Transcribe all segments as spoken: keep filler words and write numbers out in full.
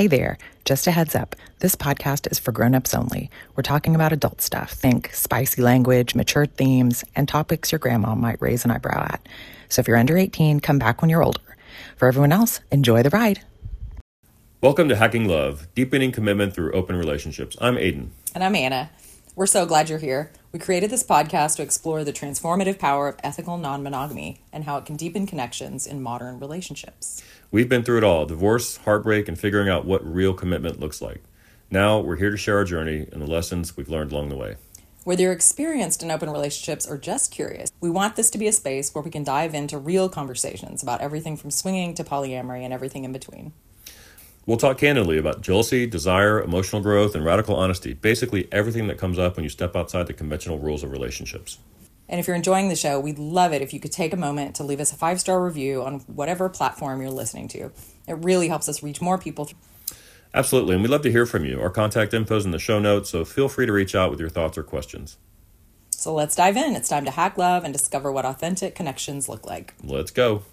Hey there, just a heads up, this podcast is for grown-ups only. We're talking about adult stuff. Think spicy language, mature themes, and topics your grandma might raise an eyebrow at. So if you're under eighteen, come back when you're older. For everyone else, enjoy the ride. Welcome to Hacking Love, deepening commitment through open relationships. I'm Aiden. And I'm Anna. We're so glad you're here. We created this podcast to explore the transformative power of ethical non-monogamy and how it can deepen connections in modern relationships. We've been through it all, divorce, heartbreak, and figuring out what real commitment looks like. Now we're here to share our journey and the lessons we've learned along the way. Whether you're experienced in open relationships or just curious, we want this to be a space where we can dive into real conversations about everything from swinging to polyamory and everything in between. We'll talk candidly about jealousy, desire, emotional growth, and radical honesty. Basically, everything that comes up when you step outside the conventional rules of relationships. And if you're enjoying the show, we'd love it if you could take a moment to leave us a five-star review on whatever platform you're listening to. It really helps us reach more people. Absolutely, and we'd love to hear from you. Our contact info is in the show notes, so feel free to reach out with your thoughts or questions. So let's dive in. It's time to hack love and discover what authentic connections look like. Let's go.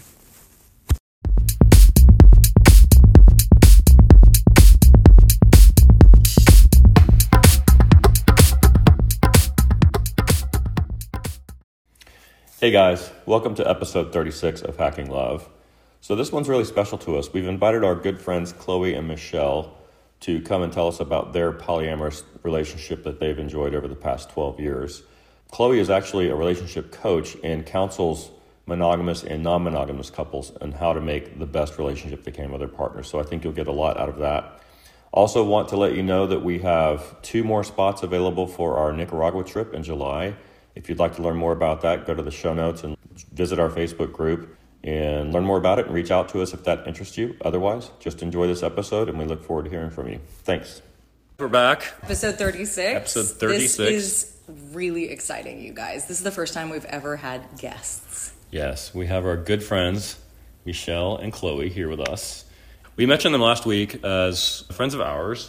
Hey guys, welcome to episode thirty-six of Hacking Love. So this one's really special to us. We've invited our good friends Chloe and Michelle to come and tell us about their polyamorous relationship that they've enjoyed over the past twelve years. Chloe is actually a relationship coach and counsels monogamous and non-monogamous couples on how to make the best relationship they can with their partners. So I think you'll get a lot out of that. Also want to let you know that we have two more spots available for our Nicaragua trip in July. If you'd like to learn more about that, go to the show notes and visit our Facebook group and learn more about it and reach out to us if that interests you. Otherwise, just enjoy this episode and we look forward to hearing from you. Thanks. We're back. Episode thirty-six. Episode thirty-six. This is really exciting, you guys. This is the first time we've ever had guests. Yes, we have our good friends, Michelle and Chloe, here with us. We mentioned them last week as friends of ours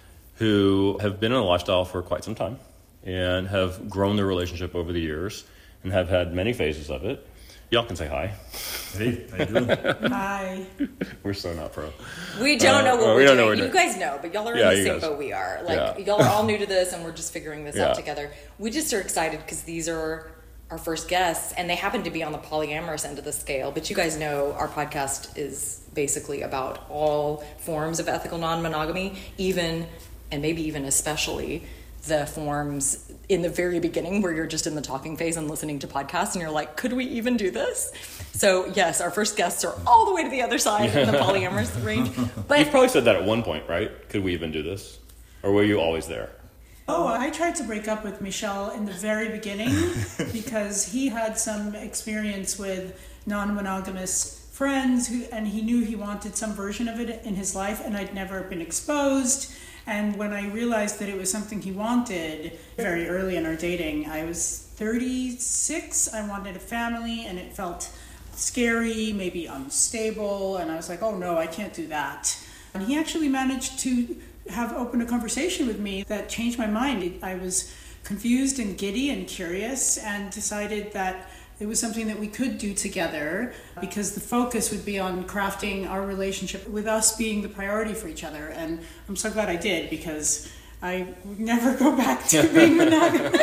who have been in a lifestyle for quite some time and have grown their relationship over the years and have had many phases of it. Y'all can say hi. Hey, how you doing? Hi. We're so not pro. We don't uh, know what well, we're we don't doing. know what You we're guys know, but y'all are Yeah, in the you same guys. boat we are. Like, Yeah. y'all are all new to this, and we're just figuring this Yeah. out together. We just are excited because these are our first guests, and they happen to be on the polyamorous end of the scale. But you guys know our podcast is basically about all forms of ethical non-monogamy, even, and maybe even especially, the forms in the very beginning where you're just in the talking phase and listening to podcasts and you're like, could we even do this? So yes, our first guests are all the way to the other side in the polyamorous range. But You've probably said that at one point, right? Could we even do this? Or were you always there? Oh, I tried to break up with Michelle in the very beginning because he had some experience with non-monogamous friends who, and he knew he wanted some version of it in his life, and I'd never been exposed. And when I realized that it was something he wanted very early in our dating, I was thirty-six, I wanted a family, and it felt scary, maybe unstable, and I was like, oh no, I can't do that. And he actually managed to have opened a conversation with me that changed my mind. I was confused and giddy and curious and decided that it was something that we could do together because the focus would be on crafting our relationship with us being the priority for each other. And I'm so glad I did because I would never go back to being monogamous.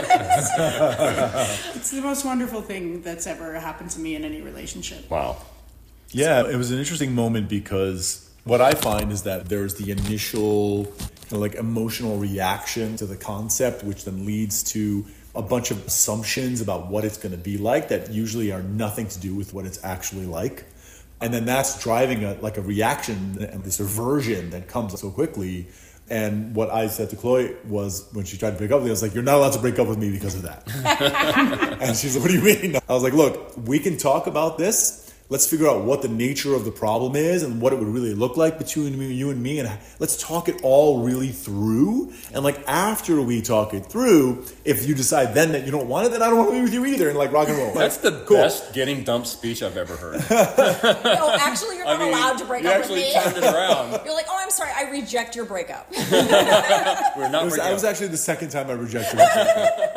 It's the most wonderful thing that's ever happened to me in any relationship. Wow. Yeah, it was an interesting moment because what I find is that there's the initial kind of like emotional reaction to the concept, which then leads to a bunch of assumptions about what it's going to be like that usually are nothing to do with what it's actually like. And then that's driving a like a reaction and this aversion that comes so quickly. And what I said to Chloe was, when she tried to break up with me, I was like, you're not allowed to break up with me because of that. And she's like, what do you mean? I was like, look, we can talk about this. Let's figure out what the nature of the problem is and what it would really look like between you and me. And let's talk it all really through. And like after we talk it through, if you decide then that you don't want it, then I don't want to be with you either. And like rock and roll. That's the cool. best getting dumped speech I've ever heard. no, actually, you're I not mean, allowed to break you up with actually me. turned it around. You're like, oh, I'm sorry, I reject your breakup. We're not It was, breaking I was up. actually the second time I rejected it.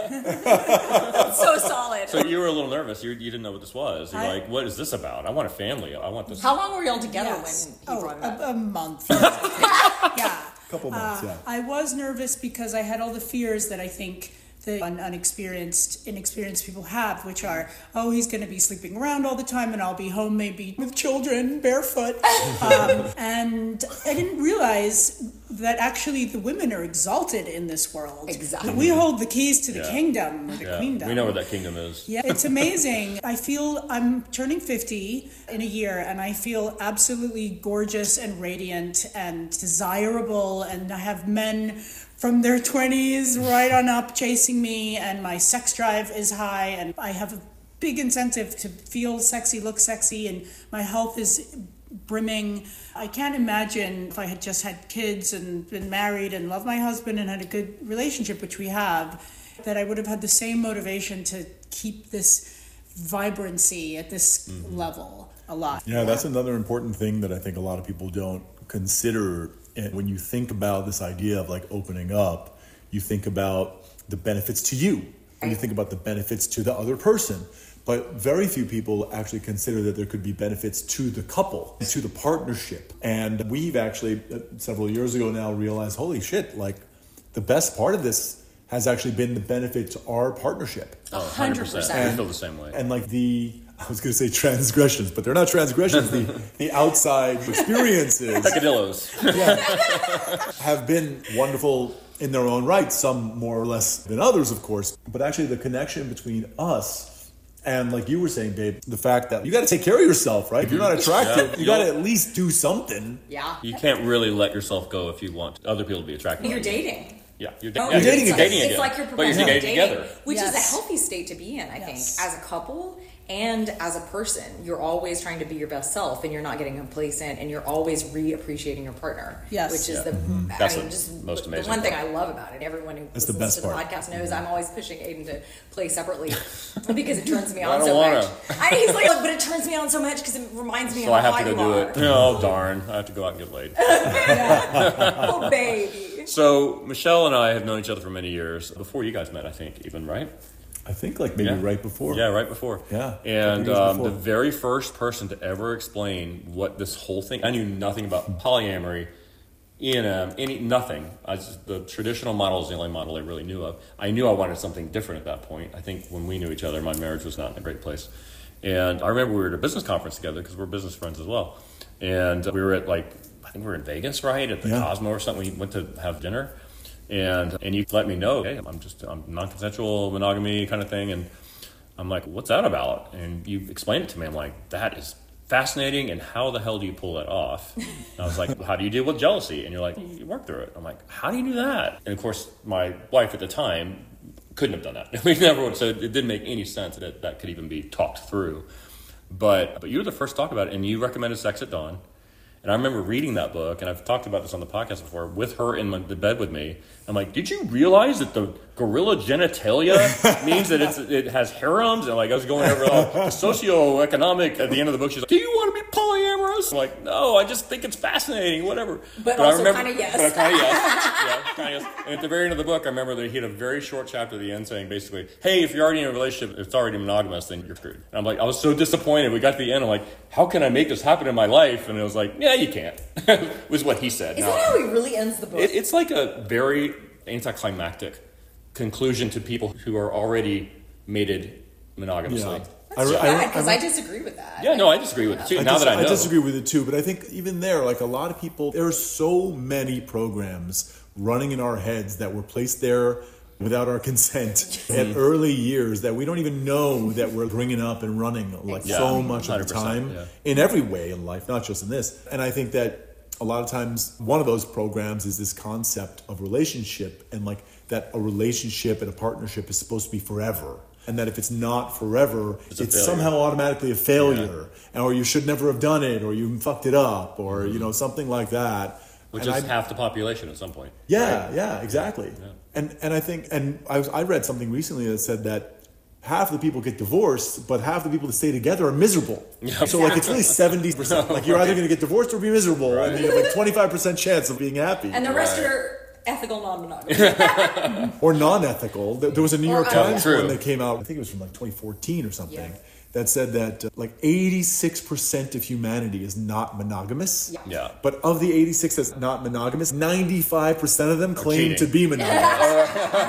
So solid. So you were a little nervous. You, you didn't know what this was. You're I- like, what is this about? I want a family. I want this. How long were y'all together Yes. when he Oh, brought it up? a, a month. Yeah. Couple months, Uh, yeah. I was nervous because I had all the fears that I think the un- unexperienced, inexperienced people have, which are, oh, he's going to be sleeping around all the time and I'll be home maybe with children, barefoot. um, and I didn't realize that actually the women are exalted in this world. Exactly. We hold the keys to the Yeah. kingdom, or the Yeah, queendom. we know where that kingdom is. Yeah, it's amazing. I feel I'm turning fifty in a year and I feel absolutely gorgeous and radiant and desirable, and I have men from their twenties right on up chasing me, and my sex drive is high, and I have a big incentive to feel sexy, look sexy, and my health is brimming. I can't imagine if I had just had kids and been married and loved my husband and had a good relationship, which we have, that I would have had the same motivation to keep this vibrancy at this Mm-hmm. level a lot. Yeah, that's another important thing that I think a lot of people don't consider. And when you think about this idea of like opening up, you think about the benefits to you, and you think about the benefits to the other person. But very few people actually consider that there could be benefits to the couple, to the partnership. And we've actually, uh, several years ago now, realized, holy shit, like the best part of this has actually been the benefit to our partnership. A hundred percent. We feel the same way. And like the, I was going to say transgressions, but they're not transgressions. the, the outside experiences Peccadillos. have been wonderful in their own right, some more or less than others, of course. But actually the connection between us and, like you were saying, babe, the fact that you got to take care of yourself, right? If you're not attractive, Yeah. you got to at least do something. Yeah. You can't really let yourself go if you want other people to be attracted. You're to you. dating. Yeah, you're, Oh, yeah, You're dating it's, again. dating it's again. like you're but you're professional dating dating, together. which is Yes. a healthy state to be in, I Yes. think, as a couple and as a person. You're always trying to be your best self, and you're not getting complacent, and you're always re-appreciating your partner. Yes. which is Yeah. the I That's mean, the just most the amazing one thing part. I love about it. Everyone who That's the listens best to the part. podcast knows I'm always pushing Aiden to play separately because it turns me I on don't so wanna. much. I, he's like, but it turns me on so much because it reminds me So of I how have to hot go you do are. it. Oh, darn. I have to go out and get laid. Oh, baby. So Michelle and I have known each other for many years. Before you guys met, I think, even, right? I think like maybe Yeah. right before. Yeah, right before. Yeah, And couple years um, before. the very first person to ever explain what this whole thing, I knew nothing about polyamory, E and M, any nothing. I just, the traditional model is the only model I really knew of. I knew I wanted something different at that point. I think when we knew each other, my marriage was not in a great place. And I remember we were at a business conference together because we're business friends as well. And we were at like, I think we were in Vegas, right? At the Yeah. Cosmo or something. We went to have dinner. And and you let me know, hey, I'm just I'm non-consensual monogamy kind of thing. And I'm like, what's that about? And you explained it to me. I'm like, that is fascinating. And how the hell do you pull that off? And I was like, how do you deal with jealousy? And you're like, you work through it. I'm like, how do you do that? And of course, my wife at the time couldn't have done that. We never would. So it didn't make any sense that that could even be talked through. But but you were the first to talk about it, and you recommended Sex at Dawn. And I remember reading that book, and I've talked about this on the podcast before, with her in my, the bed with me. I'm like, did you realize that the gorilla genitalia means that it's, it has harems? And like I was going over all the socioeconomic, at the end of the book, she's like, do you want to be polyamorous? I'm like, no, I just think it's fascinating, whatever. But I also remember- kinda yes. But kind of yes. Yeah, kind of yes. And at the very end of the book, I remember that he had a very short chapter at the end saying basically, hey, if you're already in a relationship, if it's already monogamous, then you're screwed. And I'm like, I was so disappointed. We got to the end, I'm like, how can I make this happen in my life? And it was like, yeah, you can't, was what he said. Is Now, that how he really ends the book? it, it's like a very anticlimactic conclusion to people who are already mated monogamously. Yeah. That's too I- I- bad because I- I, disagree with that. Yeah, no, I disagree with it too. I now dis- that I know, I disagree with it too, but I think even there, like a lot of people, there are so many programs running in our heads that were placed there without our consent at early years that we don't even know that we're bringing up and running like Yeah, so much of one hundred the percent, time yeah. in every way in life, not just in this. And I think that a lot of times one of those programs is this concept of relationship, and like that a relationship and a partnership is supposed to be forever. And that if it's not forever, It's it's, a failure. somehow automatically a failure, or you should never have done it, or you fucked it up, or you know something like that. which And is I- half the population at some point. yeah, yeah, exactly. And and I think and I was, I read something recently that said that half the people get divorced, but half the people that stay together are miserable. Yeah. So like it's really seventy percent. Like you're either going to get divorced or be miserable, and you have like twenty-five percent chance of being happy. And the rest Right. are ethical non-monogamy. Or non-ethical. There there was a New Or York un- Times True. one that came out, I think it was from like twenty fourteen or something, Yeah. that said that uh, like eighty-six percent of humanity is not monogamous. Yeah. Yeah. But of the eighty-six that's not monogamous, ninety-five percent of them claim cheating. to be monogamous.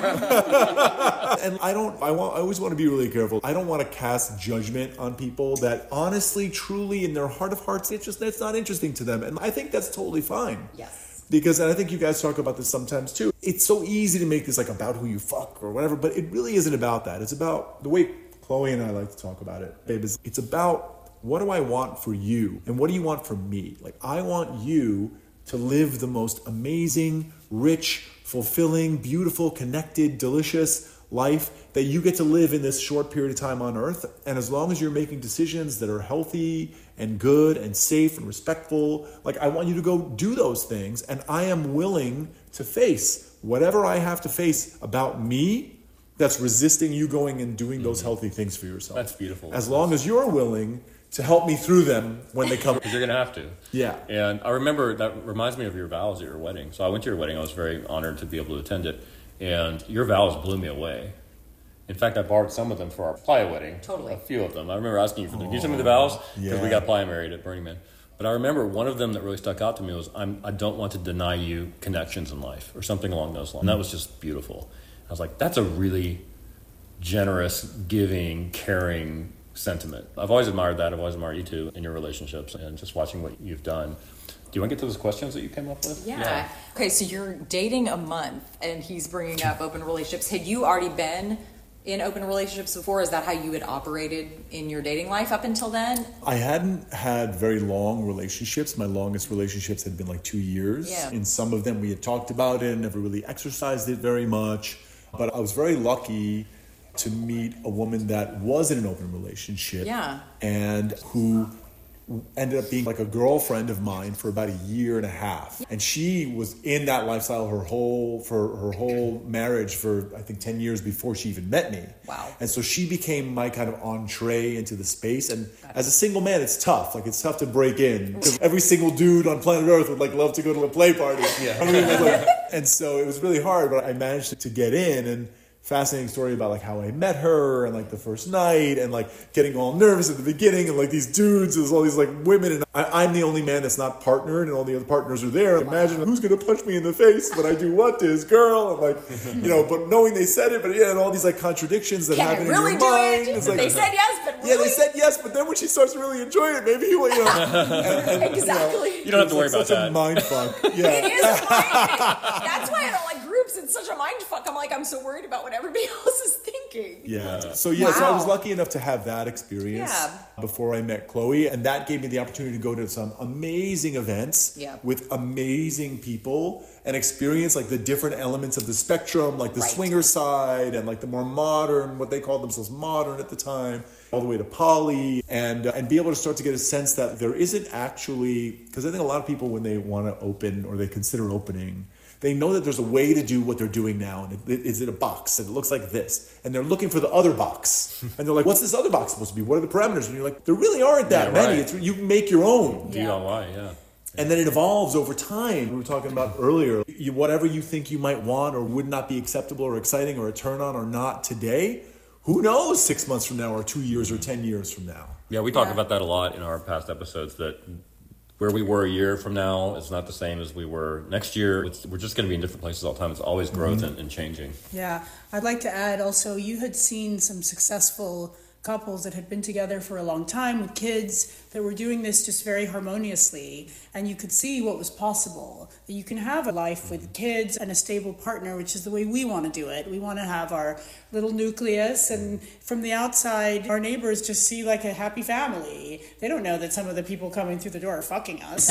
And I don't, I want, I always want to be really careful. I don't want to cast judgment on people that honestly, truly, in their heart of hearts, it's just, that's not interesting to them. And I think that's totally fine. Yes. Because, and I think you guys talk about this sometimes too, it's so easy to make this like about who you fuck or whatever, but it really isn't about that. It's about the way Chloe and I like to talk about it, babe, is it's about what do I want for you and what do you want from me? Like, I want you to live the most amazing, rich, fulfilling, beautiful, connected, delicious life that you get to live in this short period of time on earth. And as long as you're making decisions that are healthy and good and safe and respectful, like, I want you to go do those things. And I am willing to face whatever I have to face about me that's resisting you going and doing those healthy things for yourself. That's beautiful. As long as you're willing to help me through them when they come. Because you're going to have to. Yeah. And I remember, that reminds me of your vows at your wedding. So I went to your wedding. I was very honored to be able to attend it. And your vows blew me away. In fact, I borrowed some of them for our Playa wedding. Totally. A few of them. I remember asking you for them. Can you send me the vows? Because yeah. we got Playa married at Burning Man. But I remember one of them that really stuck out to me was, I'm, I don't want to deny you connections in life, or something along those lines. And that was just beautiful. I was like, that's a really generous, giving, caring sentiment. I've always admired that. I've always admired you two in your relationships and just watching what you've done. Do you want to get to those questions that you came up with? Yeah. yeah. Okay, so you're dating a month and he's bringing up open relationships. Had you already been in open relationships before? Is that how you had operated in your dating life up until then? I hadn't had very long relationships. My longest relationships had been like two years. Yeah. In some of them we had talked about it, never really exercised it very much. But I was very lucky to meet a woman that was in an open relationship. Yeah. And who ended up being like a girlfriend of mine for about a year and a half. And she was in that lifestyle her whole for her whole marriage for I think ten years before she even met me. Wow. And so she became my kind of entree into the space. And as a single man, it's tough. Like, it's tough to break in. Because every single dude on planet Earth would like love to go to a play party. Yeah. I mean, it was like, and so it was really hard, but I managed to, to get in. And fascinating story about like how I met her and like the first night and like getting all nervous at the beginning and like these dudes, there's all these like women and I, I'm the only man that's not partnered and all the other partners are there. Imagine who's going to punch me in the face when I do what to this girl and like, you know, but knowing they said it, but yeah, and all these like contradictions that Can happen I really in do your mind. it? It's like, They said yes, but really? yeah, they said yes, but then when she starts to really enjoy it, maybe you, you know, and, and, Exactly. You don't have to worry it's about such that. a mind fuck. It Yeah. is a mind. That's why I don't like groups. It's such a mind fuck. I'm like, I'm so worried about what everybody else is thinking. Yeah. So yeah, so I was Wow. lucky enough to have that experience Yeah. before I met Chloe, and that gave me the opportunity to go to some amazing events Yeah. with amazing people and experience like the different elements of the spectrum, like the Right. swinger side and like the more modern, what they called themselves modern at the time, all the way to poly, and uh, and be able to start to get a sense that there isn't actually, because I think a lot of people when they want to open or they consider opening, they know that there's a way to do what they're doing now, and it, it, it's in a box, and it looks like this. And they're looking for the other box. And they're like, what's this other box supposed to be? What are the parameters? And you're like, there really aren't that Yeah, many. right. It's, you can make your own. D I Y, yeah. And then it evolves over time. We were talking about earlier, you, whatever you think you might want or would not be acceptable or exciting or a turn on or not today, who knows six months from now or two years or ten years from now. Yeah, we talk Yeah. about that a lot in our past episodes, that where we were a year from now is not the same as we were next year. It's, we're just going to be in different places all the time. It's always growth and, and changing. Yeah, I'd like to add also, you had seen some successful couples that had been together for a long time with kids that were doing this just very harmoniously, and you could see what was possible. That you can have a life with kids and a stable partner, which is the way we want to do it. We want to have our little nucleus, and from the outside, our neighbors just see like a happy family. They don't know that some of the people coming through the door are fucking us.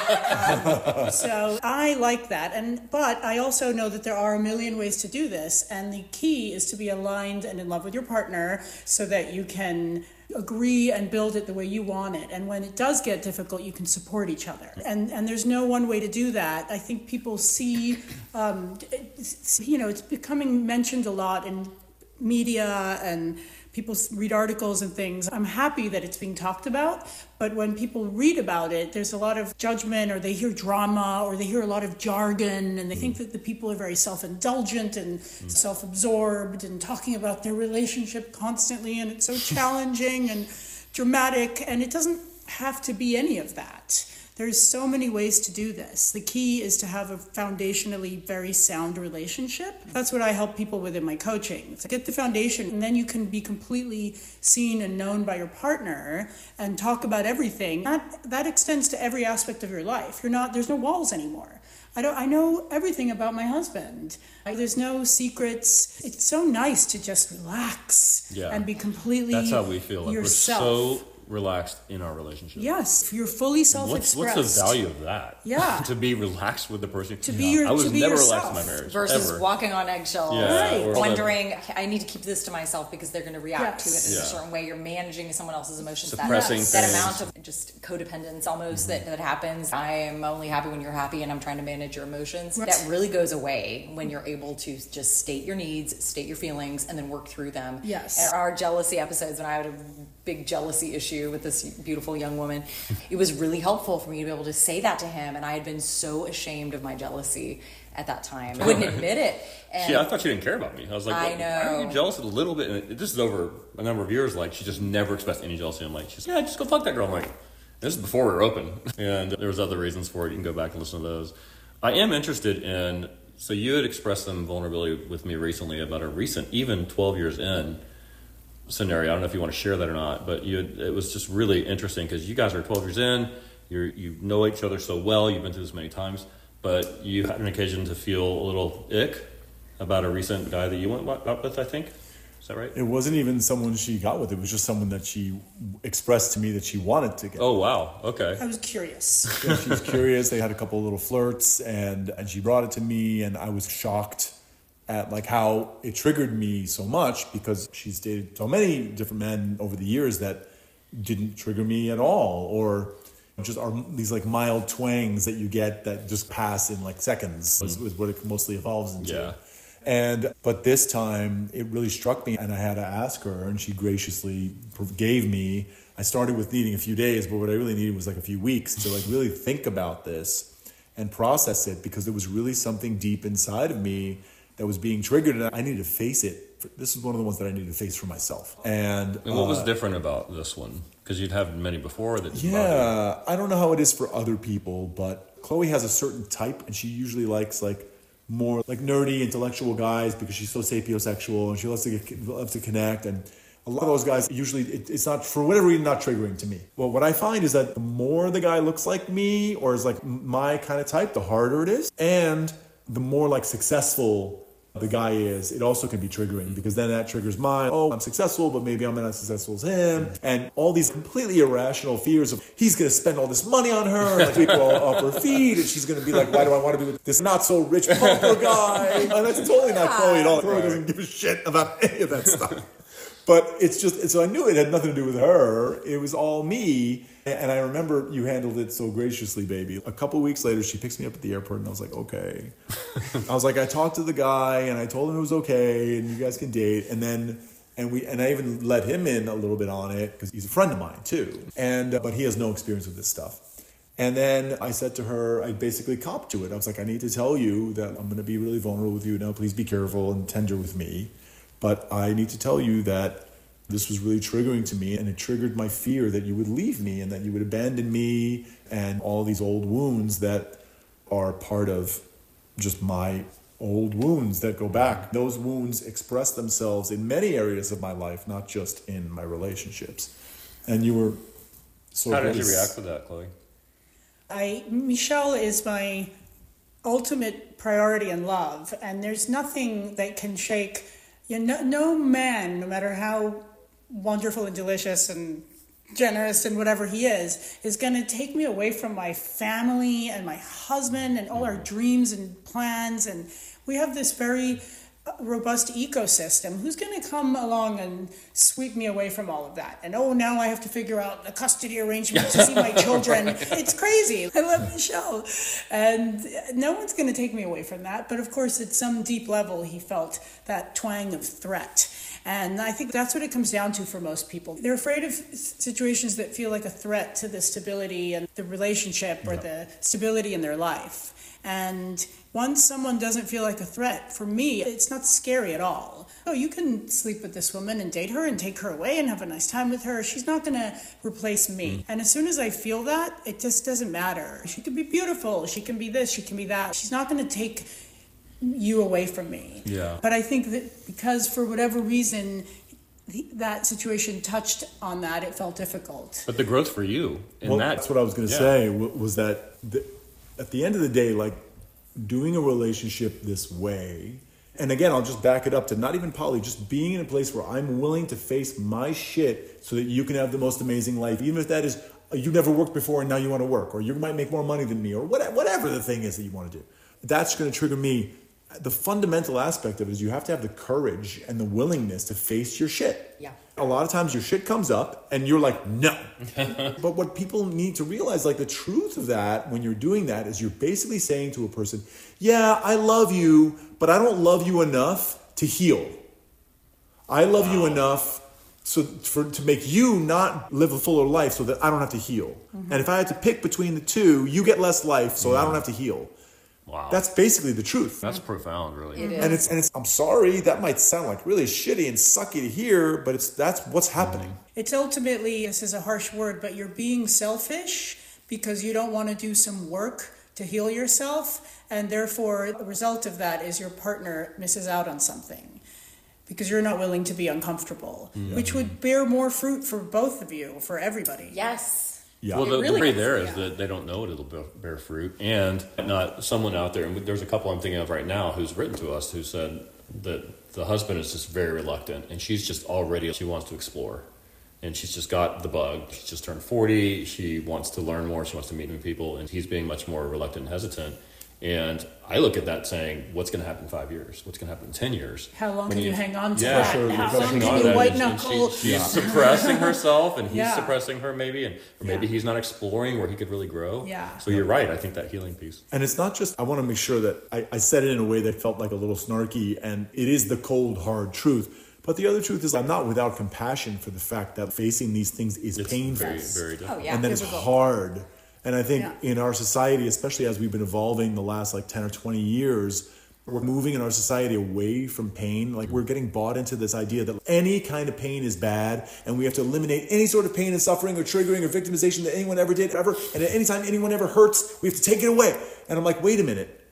um, so I like that, and but I also know that there are a million ways to do this, and the key is to be aligned and in love with your partner so that you can agree and build it the way you want it. And when it does get difficult, you can support each other. And and there's no one way to do that. I think people see, um, it's, you know, it's becoming mentioned a lot in media and people read articles and things. I'm happy that it's being talked about, but when people read about it, there's a lot of judgment, or they hear drama, or they hear a lot of jargon, and they think that the people are very self-indulgent and mm. self-absorbed and talking about their relationship constantly, and it's so challenging and dramatic, and it doesn't have to be any of that. There's so many ways to do this. The key is to have a foundationally very sound relationship. That's what I help people with in my coaching. So get the foundation, and then you can be completely seen and known by your partner and talk about everything. That, that extends to every aspect of your life. You're not, there's no walls anymore. I don't. I know everything about my husband. There's no secrets. It's so nice to just relax yeah. and be completely That's how we feel. Like yourself. We're so relaxed in our relationship. Yes, you're fully self-expressed. What's, what's the value of that? Yeah. To be relaxed with the person. To be your, I was to be never yourself. relaxed in my marriage. Versus ever. walking on eggshells, Yeah, right. wondering, I need to keep this to myself because they're going to react Yes. to it in Yeah. a certain way. You're managing someone else's emotions. Suppressing that, that things. amount of just codependence almost mm-hmm. that, that happens. I am only happy when you're happy and I'm trying to manage your emotions. Right. That really goes away when you're able to just state your needs, state your feelings, and then work through them. Yes. And our jealousy episodes, when I had a big jealousy issue with this beautiful young woman, it was really helpful for me to be able to say that to him, and I had been so ashamed of my jealousy at that time. I wouldn't admit it. And Yeah, I thought she didn't care about me. I was like, I well, know. why are you jealous a little bit? And it, this is over a number of years. Like, she just never expressed any jealousy. I'm like, she's yeah, just go fuck that girl. I'm like, this is before we were open. And there was other reasons for it. You can go back and listen to those. I am interested in, so you had expressed some vulnerability with me recently about a recent, even twelve years in, scenario. I don't know if you want to share that or not, but you had, it was just really interesting because you guys are twelve years in, you you know each other so well, you've been through this many times, but you had an occasion to feel a little ick about a recent guy that you went out with, I think. Is that right? It wasn't even someone she got with. It was just someone that she expressed to me that she wanted to get. Oh, wow. Okay. I was curious. Yeah, she was curious. They had a couple of little flirts, and, and she brought it to me, and I was shocked at like how it triggered me so much because she's dated so many different men over the years that didn't trigger me at all, or just are these like mild twangs that you get that just pass in like seconds is, is what it mostly evolves into. Yeah. And but this time it really struck me, and I had to ask her, and she graciously gave me. I started with needing a few days, but what I really needed was like a few weeks to like really think about this and process it, because there was really something deep inside of me that was being triggered, and I needed to face it. This is one of the ones that I needed to face for myself. And, And what uh, was different about this one? Because you'd had many before that. Yeah, I don't know how it is for other people, but Chloe has a certain type, and she usually likes like more like nerdy, intellectual guys because she's so sapiosexual and she loves to get loves to connect. And a lot of those guys usually it, it's not, for whatever reason, not triggering to me. Well, what I find is that the more the guy looks like me or is like my kind of type, the harder it is, and the more like successful the guy is, it also can be triggering, because then that triggers my, oh, I'm successful, but maybe I'm not as successful as him. And all these completely irrational fears of he's going to spend all this money on her, and like people off her feet, and she's going to be like, why do I want to be with this not so rich pumper guy? And that's totally not Chloe at all. Chloe doesn't give a shit about any of that stuff. But it's just, so I knew it had nothing to do with her. It was all me. And I remember you handled it so graciously, baby. A couple of weeks later, she picks me up at the airport, and I was like, okay. I was like, I talked to the guy, and I told him it was okay, and you guys can date. And then, and we, and I even let him in a little bit on it, because he's a friend of mine too. And, uh, but he has no experience with this stuff. And then I said to her, I basically copped to it. I was like, I need to tell you that I'm going to be really vulnerable with you now. Please be careful and tender with me. But I need to tell you that this was really triggering to me, and it triggered my fear that you would leave me and that you would abandon me, and all these old wounds that are part of just my old wounds that go back. Those wounds express themselves in many areas of my life, not just in my relationships. And you were so How did good. you react to that, Chloe? I Michelle is my ultimate priority in love, and there's nothing that can shake. You know, no man, no matter how wonderful and delicious and generous and whatever he is, is going to take me away from my family and my husband and all our dreams and plans. And we have this very robust ecosystem. Who's going to come along and sweep me away from all of that? And oh, now I have to figure out a custody arrangement to see my children. It's crazy. I love Michelle. And no one's going to take me away from that. But of course, at some deep level, he felt that twang of threat. And I think that's what it comes down to for most people. They're afraid of situations that feel like a threat to the stability and the relationship or yeah. the stability in their life. And once someone doesn't feel like a threat, for me, it's not scary at all. Oh, you can sleep with this woman and date her and take her away and have a nice time with her. She's not going to replace me. Mm. And as soon as I feel that, it just doesn't matter. She can be beautiful. She can be this. She can be that. She's not going to take you away from me. Yeah. But I think that because for whatever reason that situation touched on that, it felt difficult. But the growth for you in well, that. That's what I was going to yeah. say was that the, at the end of the day, like doing a relationship this way, and again, I'll just back it up to not even poly, just being in a place where I'm willing to face my shit so that you can have the most amazing life, even if that is you never worked before and now you want to work, or you might make more money than me, or whatever the thing is that you want to do. That's going to trigger me. The fundamental aspect of it is you have to have the courage and the willingness to face your shit. Yeah. A lot of times your shit comes up and you're like, no. But what people need to realize, like the truth of that when you're doing that is you're basically saying to a person, yeah, I love you, but I don't love you enough to heal. I love wow. you enough so for to make you not live a fuller life so that I don't have to heal. Mm-hmm. And if I had to pick between the two, you get less life so yeah. I don't have to heal. Wow. That's basically the truth. That's profound, really. It is. And it's and it's I'm sorry, that might sound like really shitty and sucky to hear, but it's that's what's happening. It's ultimately, this is a harsh word, but you're being selfish because you don't want to do some work to heal yourself, and therefore the result of that is your partner misses out on something because you're not willing to be uncomfortable, mm-hmm. which would bear more fruit for both of you, for everybody. Yes. Yeah. Well, the, really the worry is, there is yeah. that they don't know it'll bear fruit, and not someone out there. And there's a couple I'm thinking of right now who's written to us who said that the husband is just very reluctant, and she's just already she wants to explore, and she's just got the bug. She's just turned forty. She wants to learn more. She wants to meet new people, and he's being much more reluctant and hesitant. And I look at that saying, what's going to happen in five years? What's going to happen in ten years? How long when can you, you hang on to yeah, that? Sure, How long can you white and, knuckle? and she, she's yeah. suppressing herself, and he's yeah. suppressing her maybe, and or maybe yeah. he's not exploring where he could really grow. Yeah. So you're right. I think that healing piece. And it's not just, I want to make sure that I, I said it in a way that felt like a little snarky, and it is the cold, hard truth. But the other truth is I'm not without compassion for the fact that facing these things is It's painful. Very, very difficult. Oh, yeah. And that it's Difficult. hard. And I think Yeah. in our society, especially as we've been evolving the last like ten or twenty years, we're moving in our society away from pain. Like we're getting bought into this idea that any kind of pain is bad and we have to eliminate any sort of pain and suffering or triggering or victimization that anyone ever did ever. And at any time anyone ever hurts, we have to take it away. And I'm like, wait a minute.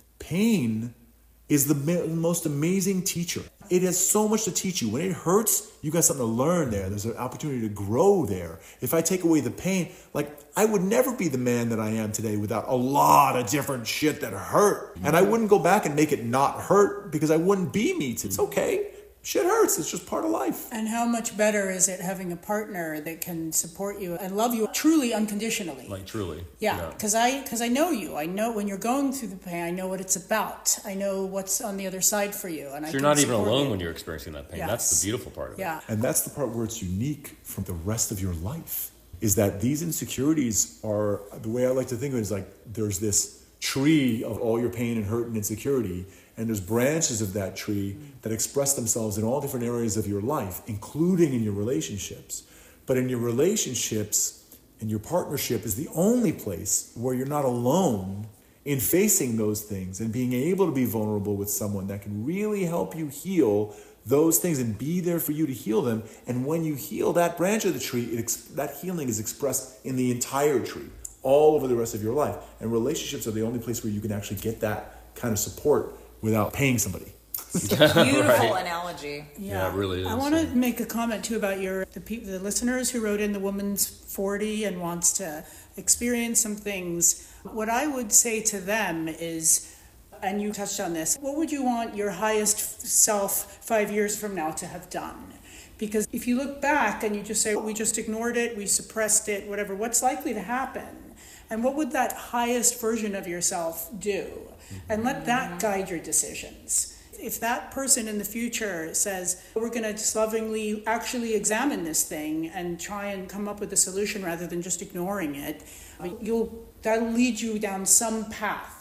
Pain is the ma- most amazing teacher. It has so much to teach you. When it hurts, you got something to learn there. There's an opportunity to grow there. If I take away the pain, like I would never be the man that I am today without a lot of different shit that hurt. And I wouldn't go back and make it not hurt because I wouldn't be me. It's okay. Shit hurts. It's just part of life. And how much better is it having a partner that can support you and love you truly unconditionally? Like truly. Yeah, because I because I know you. I know when you're going through the pain. I know what it's about. I know what's on the other side for you. And So I you're can not even support alone you. when you're experiencing that pain. Yes. That's the beautiful part of Yeah. it. And that's the part where it's unique from the rest of your life, is that these insecurities are, the way I like to think of it is like there's this tree of all your pain and hurt and insecurity, and there's branches of that tree that express themselves in all different areas of your life, including in your relationships. But in your relationships and your partnership is the only place where you're not alone in facing those things and being able to be vulnerable with someone that can really help you heal those things and be there for you to heal them. And when you heal that branch of the tree, it ex- that healing is expressed in the entire tree, all over the rest of your life. And relationships are the only place where you can actually get that kind of support without paying somebody. Beautiful Right. analogy. Yeah, it really is. I want to make a comment too about your the people, the listeners who wrote in. The woman's forty and wants to experience some things. What I would say to them is, and you touched on this, what would you want your highest self five years from now to have done? Because if you look back and you just say, we just ignored it, we suppressed it, whatever, what's likely to happen? And what would that highest version of yourself do? And let that guide your decisions. If that person in the future says, we're going to just lovingly actually examine this thing and try and come up with a solution rather than just ignoring it, you'll that'll lead you down some path.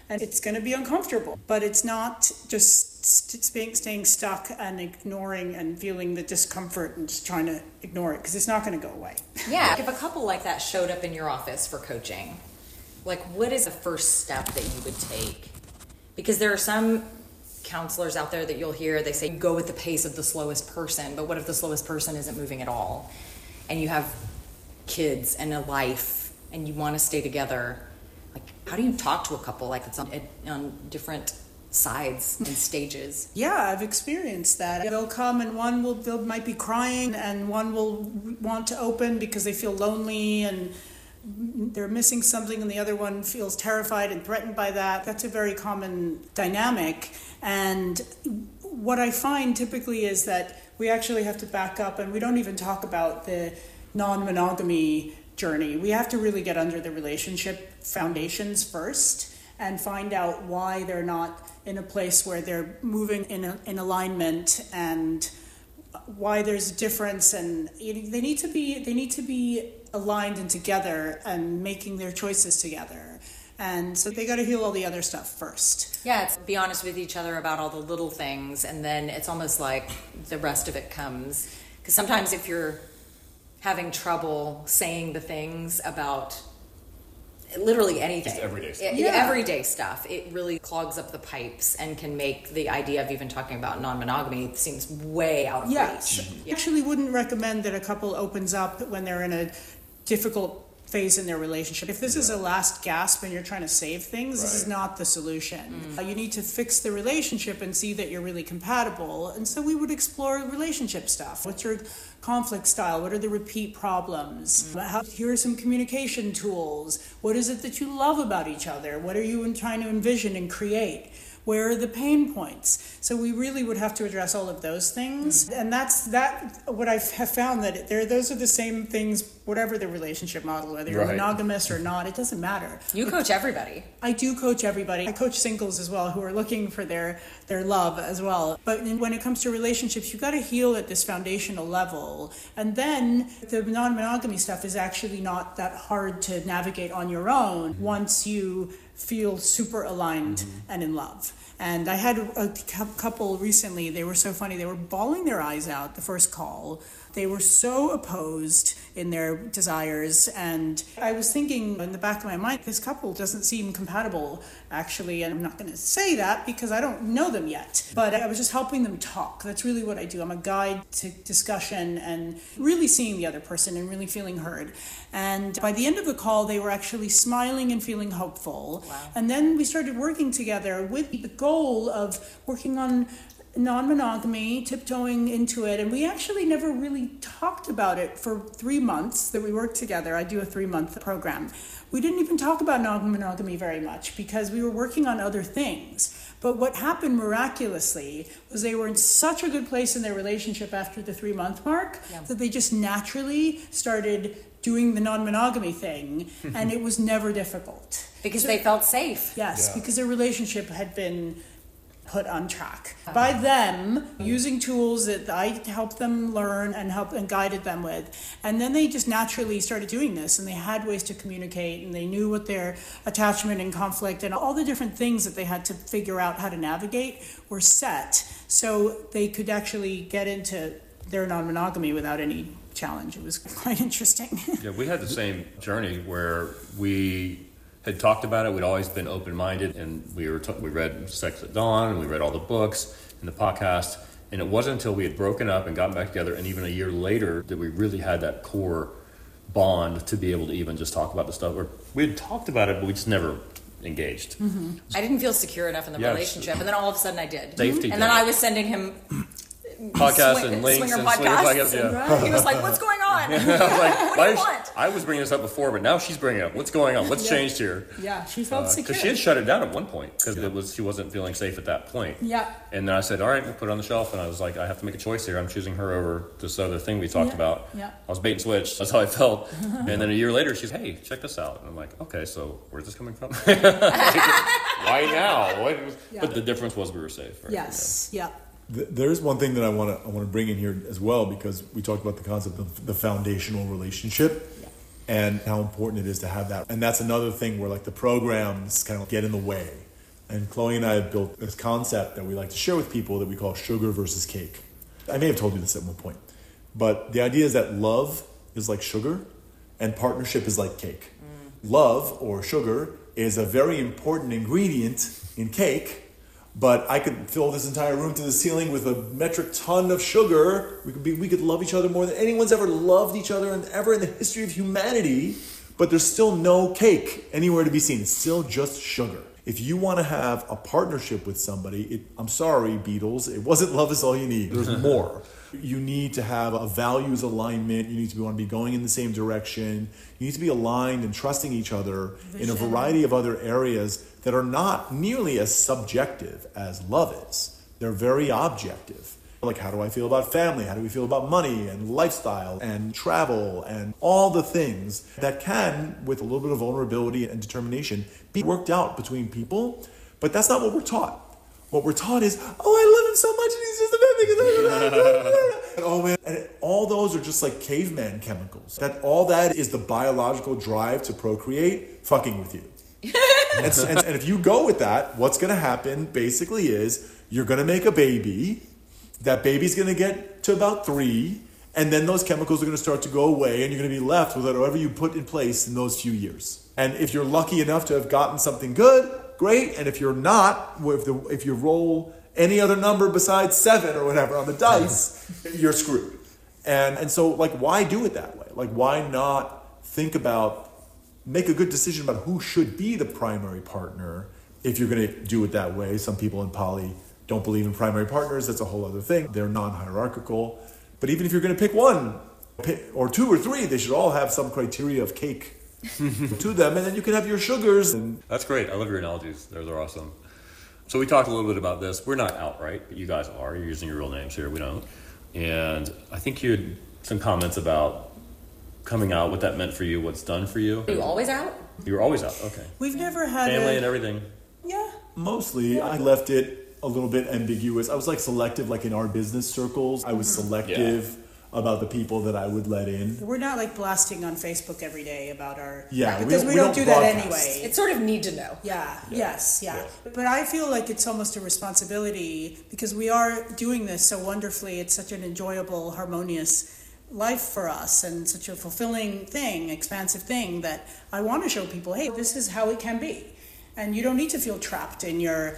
And it's going to be uncomfortable, but it's not just st- staying stuck and ignoring and feeling the discomfort and just trying to ignore it, because it's not going to go away. Yeah. If a couple like that showed up in your office for coaching, like what is the first step that you would take? Because there are some counselors out there that you'll hear, they say go with the pace of the slowest person, but what if the slowest person isn't moving at all? And you have kids and a life and you want to stay together. Like, how do you talk to a couple like it's on, on different sides and stages? Yeah, I've experienced that. They'll come and one will they might be crying and one will want to open because they feel lonely and they're missing something, and the other one feels terrified and threatened by that. That's a very common dynamic. And what I find typically is that we actually have to back up, and we don't even talk about the non-monogamy journey. We have to really get under the relationship foundations first and find out why they're not in a place where they're moving in a, in alignment, and why there's a difference, and they need to be they need to be aligned and together and making their choices together. And so they got to heal all the other stuff first. Yeah, it's be honest with each other about all the little things, and then it's almost like the rest of it comes. Because sometimes if you're having trouble saying the things about literally anything, just everyday stuff. It, yeah. everyday stuff, it really clogs up the pipes and can make the idea of even talking about non-monogamy seems way out of Yes. reach. I actually wouldn't recommend that a couple opens up when they're in a difficult phase in their relationship. If this is a last gasp and you're trying to save things, this is Right. not the solution. Uh, you need to fix the relationship and see that you're really compatible. And so we would explore relationship stuff. What's your conflict style? What are the repeat problems? How, here are some communication tools. What is it that you love about each other? What are you trying to envision and create? Where are the pain points? So we really would have to address all of those things. Mm-hmm. And that's that. What I have found that there, those are the same things, whatever the relationship model, whether you're Right. monogamous or not, it doesn't matter. You coach everybody. I do coach everybody. I coach singles as well who are looking for their, their love as well. But when it comes to relationships, you've got to heal at this foundational level. And then the non-monogamy stuff is actually not that hard to navigate on your own once you feel super aligned mm-hmm. and in love. And I had a couple recently, they were so funny, they were bawling their eyes out the first call. They were so opposed in their desires, and I was thinking in the back of my mind, this couple doesn't seem compatible, actually, and I'm not going to say that because I don't know them yet, but I was just helping them talk. That's really what I do. I'm a guide to discussion and really seeing the other person and really feeling heard. And by the end of the call, they were actually smiling and feeling hopeful. Wow. And then we started working together with the goal of working on non-monogamy, tiptoeing into it, and we actually never really talked about it for three months that we worked together. I do a three-month program. We didn't even talk about non-monogamy very much because we were working on other things. But what happened miraculously was they were in such a good place in their relationship after the three-month mark yeah. that they just naturally started doing the non-monogamy thing, and it was never difficult. Because so, they felt safe. Yes, yeah. because their relationship had been put on track by them using tools that I helped them learn and helped and guided them with. And then they just naturally started doing this, and they had ways to communicate, and they knew what their attachment and conflict and all the different things that they had to figure out how to navigate were set, so they could actually get into their non-monogamy without any challenge. It was quite interesting. Yeah, we had the same journey where we had talked about it. We'd always been open-minded, and we were t- we read Sex at Dawn, and we read all the books and the podcast. And it wasn't until we had broken up and gotten back together, and even a year later, that we really had that core bond to be able to even just talk about the stuff. Or we had talked about it, but we just never engaged. Mm-hmm. I didn't feel secure enough in the Yes. relationship, and then all of a sudden I did. Safety. And then I was sending him podcasts swing, and links swinger and podcasts. swinger podcasts. Yeah. Right. He was like, "What's going on? I was like, what do why you is- want?" I was bringing this up before, but now she's bringing it up. What's going on? What's Yeah. changed here? Yeah, she felt secure. Because she had shut it down at one point because it was she wasn't feeling safe at that point. Yeah. And then I said, all right, we'll put it on the shelf. And I was like, I have to make a choice here. I'm choosing her over this other thing we talked Yeah. about. Yeah. I was bait and switch. That's how I felt. And then a year later, she's, hey, check this out. And I'm like, okay, so where's this coming from? Why now? What was, Yeah. But the difference was we were safe. Right? Yes. Yeah. Th- There's one thing that I want to I want to bring in here as well, because we talked about the concept of the foundational relationship and how important it is to have that. And that's another thing where like the programs kind of get in the way. And Chloe and I have built this concept that we like to share with people that we call sugar versus cake. I may have told you this at one point, but the idea is that love is like sugar and partnership is like cake. Mm. Love, or sugar, is a very important ingredient in cake, but I could fill this entire room to the ceiling with a metric ton of sugar. We could be, we could love each other more than anyone's ever loved each other and ever in the history of humanity, but there's still no cake anywhere to be seen. It's still just sugar. If you want to have a partnership with somebody, it, I'm sorry, Beatles, it wasn't love is all you need. There's more. You need to have a values alignment. You need to want to be going in the same direction. You need to be aligned and trusting each other Vision. In a variety of other areas that are not nearly as subjective as love is. They're very objective. Like, how do I feel about family? How do we feel about money and lifestyle and travel and all the things that can, with a little bit of vulnerability and determination, be worked out between people? But that's not what we're taught. What we're taught is, oh, I love him so much and he's just the best thing. And oh man, and all those are just like caveman chemicals. That all that is the biological drive to procreate, fucking with you. and, and, and if you go with that, what's going to happen basically is you're going to make a baby. That baby's going to get to about three, and then those chemicals are going to start to go away, and you're going to be left with whatever you put in place in those few years. And if you're lucky enough to have gotten something good, great. And if you're not, if, the, if you roll any other number besides seven or whatever on the dice, you're screwed. And and so, like, why do it that way? Like, why not think about, make a good decision about who should be the primary partner if you're going to do it that way? Some people in poly don't believe in primary partners. That's a whole other thing. They're non-hierarchical. But even if you're going to pick one or two or three, they should all have some criteria of cake to them, and then you can have your sugars. And that's great. I love your analogies. Those are awesome. So we talked a little bit about this. We're not outright, but you guys are. You're using your real names here. We don't. And I think you had some comments about coming out, what that meant for you, what's done for you. Are you always out? You were always out. Okay. We've never had family a, and everything. Yeah. Mostly, yeah. I left it a little bit ambiguous. I was like selective, like in our business circles. I was selective yeah. about the people that I would let in. We're not like blasting on Facebook every day about our yeah because we, we, don't, don't do broadcast. that anyway. It's sort of need to know. Yeah. yeah. Yes. Yeah. yeah. But I feel like it's almost a responsibility because we are doing this so wonderfully. It's such an enjoyable, harmonious life for us and such a fulfilling thing, expansive thing that I want to show people, hey, this is how it can be. And you don't need to feel trapped in your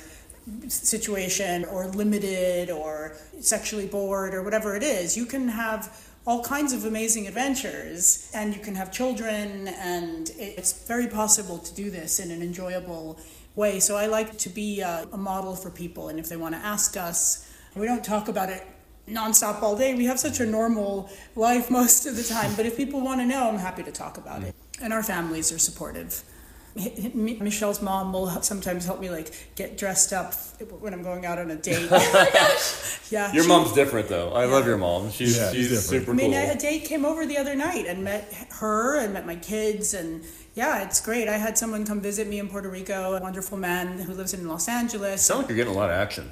situation or limited or sexually bored or whatever it is. You can have all kinds of amazing adventures and you can have children, and it's very possible to do this in an enjoyable way. So I like to be a, a model for people, and if they want to ask us, we don't talk about it nonstop all day. We have such a normal life most of the time, but if people want to know, I'm happy to talk about it. And our families are supportive. Michelle's mom will sometimes help me like get dressed up when I'm going out on a date. Oh my gosh! Yeah, your she, mom's different though. I yeah. love your mom. She's yeah, she's super I mean, cool. a date came over the other night and met her and met my kids, and yeah, it's great. I had someone come visit me in Puerto Rico, a wonderful man who lives in Los Angeles. Sounds like you're getting a lot of action.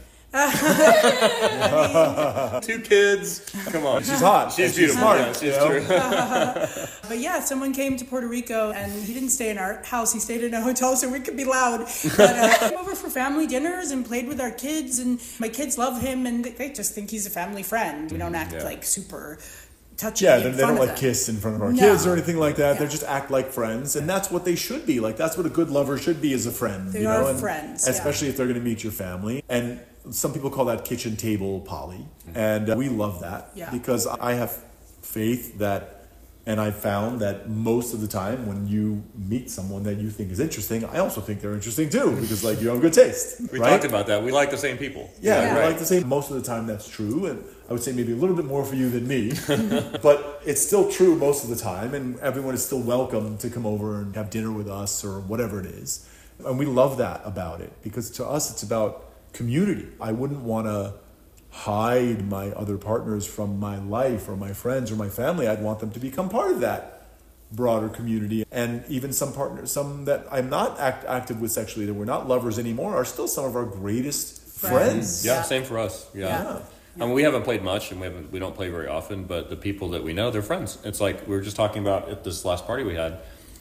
Two kids. Come on. She's hot. She's she's beautiful. smart. Yeah, she's you know? true. But yeah, someone came to Puerto Rico and he didn't stay in our house. He stayed in a hotel so we could be loud. But uh, came over for family dinners and played with our kids, and my kids love him and they just think he's a family friend. We don't act yeah. like super touchy. Yeah, in they, they front don't of like them. kiss in front of our No. kids or anything like that. Yeah. They just act like friends, and that's what they should be. Like, that's what a good lover should be, as a friend. They you are know? And friends, especially yeah. if they're going to meet your family. And some people call that kitchen table poly, and uh, we love that Yeah. because I have faith that, and I found that most of the time when you meet someone that you think is interesting, I also think they're interesting too, because like you have good taste. We right? talked about that. We like the same people. Yeah, Yeah. I Right. like to say most of the time that's true, and I would say maybe a little bit more for you than me, but it's still true most of the time, and everyone is still welcome to come over and have dinner with us or whatever it is. And we love that about it, because to us it's about community. I wouldn't want to hide my other partners from my life or my friends or my family. I'd want them to become part of that broader community. And even some partners, some that I'm not act, active with sexually, that we're not lovers anymore, are still some of our greatest friends. Friends. Yeah, Yeah. same for us. Yeah. Yeah. I mean, we haven't played much, and we haven't we don't play very often. But the people that we know, they're friends. It's like we were just talking about at this last party we had.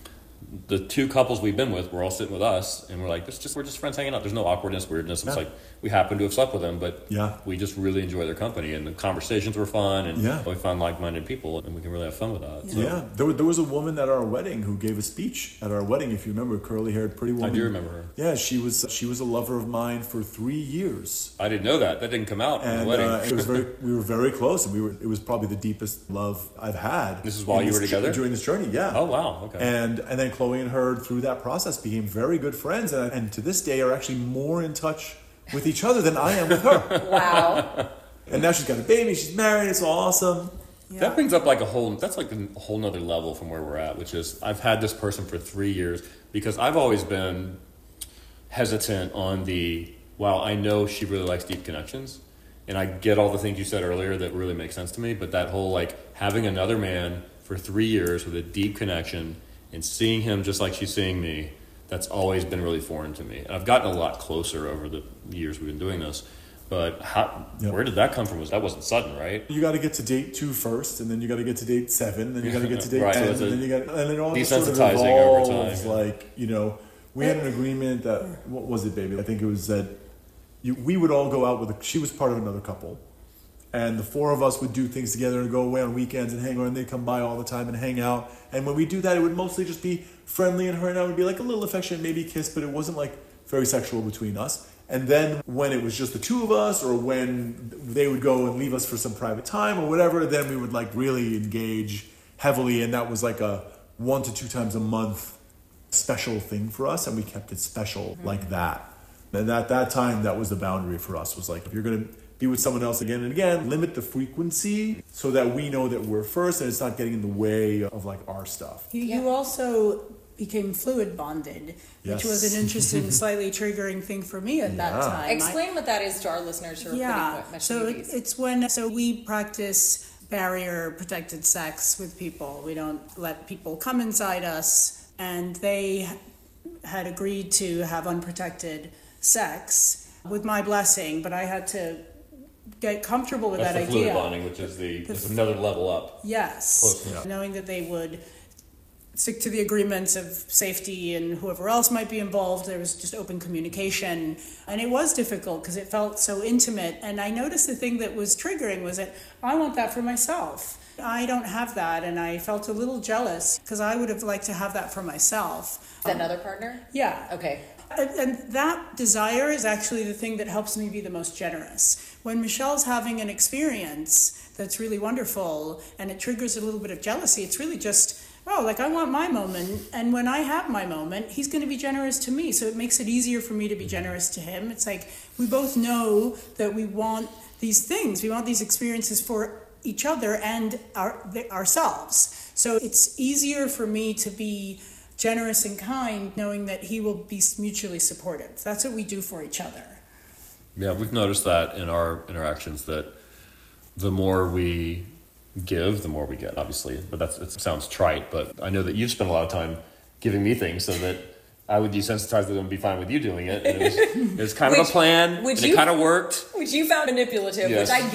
the two couples we've been with were all sitting with us, and we're like, this just we're just friends hanging out. There's no awkwardness, weirdness. It's Yeah. like we happen to have slept with them, but Yeah. we just really enjoy their company, and the conversations were fun, and Yeah. we found like-minded people, and we can really have fun with that. So, Yeah, there, was- there was a woman at our wedding who gave a speech at our wedding. If you remember, curly-haired, pretty woman. I do remember her. Yeah, she was she was a lover of mine for three years, I didn't know that. That didn't come out in and the wedding. uh, it was very we were very close, and we were it was probably the deepest love I've had. This is while in you this were jour- together? during this journey. Yeah. Oh, wow. Okay. And and then Chloe and her through that process became very good friends, and, and to this day are actually more in touch with each other than I am with her. Wow. And now she's got a baby, she's married, it's all awesome. Yeah. That brings up like a whole, that's like a whole nother level from where we're at, which is I've had this person for three years because I've always been hesitant on the, wow, I know she really likes deep connections. And I get all the things you said earlier that really make sense to me. But that whole like having another man for three years with a deep connection and seeing him just like she's seeing me, that's always been really foreign to me. And I've gotten a lot closer over the years we've been doing this. But how, Yep. where did that come from? Was that wasn't sudden, right? You got to get to date two first, and then you got to get to date seven, then you got to get to date Right, so ten, it's a and then you got, and it all just sort of desensitizing over evolves. time, yeah. Like you know, we had an agreement that what was it, baby? I think it was that you, we would all go out with. A, she was part of another couple, and the four of us would do things together and go away on weekends and hang out. And they'd come by all the time and hang out. And when we do that, it would mostly just be friendly, and her and I would be like a little affectionate, maybe kiss, but it wasn't like very sexual between us. And then when it was just the two of us, or when they would go and leave us for some private time or whatever, then we would like really engage heavily. And that was like a one to two times a month special thing for us. And we kept it special mm-hmm. like that. And at that time, that was the boundary for us, was like, if you're going to be with someone else again and again, limit the frequency so that we know that we're first and it's not getting in the way of like our stuff. You, Yeah. you also became fluid bonded, which Yes. was an interesting, slightly triggering thing for me at that Yeah. time. Explain what that is to our listeners who are yeah, pretty much so it, newbies. it's when so we practice barrier protected sex with people. We don't let people come inside us, and they had agreed to have unprotected sex with my blessing, but I had to get comfortable with That's that the fluid idea. bonding, which is the, is another level up. Yes, Close enough. knowing that they would stick to the agreements of safety and whoever else might be involved. There was just open communication, and it was difficult because it felt so intimate. And I noticed the thing that was triggering was that I want that for myself. I don't have that, and I felt a little jealous because I would have liked to have that for myself. Another partner? Yeah. Okay. And, and that desire is actually the thing that helps me be the most generous. When Michelle's having an experience that's really wonderful and it triggers a little bit of jealousy, it's really just, oh, like I want my moment. And when I have my moment, he's going to be generous to me. So it makes it easier for me to be generous to him. It's like we both know that we want these things. We want these experiences for each other and our, ourselves. So it's easier for me to be generous and kind, knowing that he will be mutually supportive. That's what we do for each other. Yeah, we've noticed that in our interactions that the more we give, the more we get, obviously. But that's it sounds trite, but I know that you've spent a lot of time giving me things so that I would desensitize them and be fine with you doing it. And it was, it was kind Which- of a plan, which and you- it kind of worked. Which you found manipulative, Yes. which I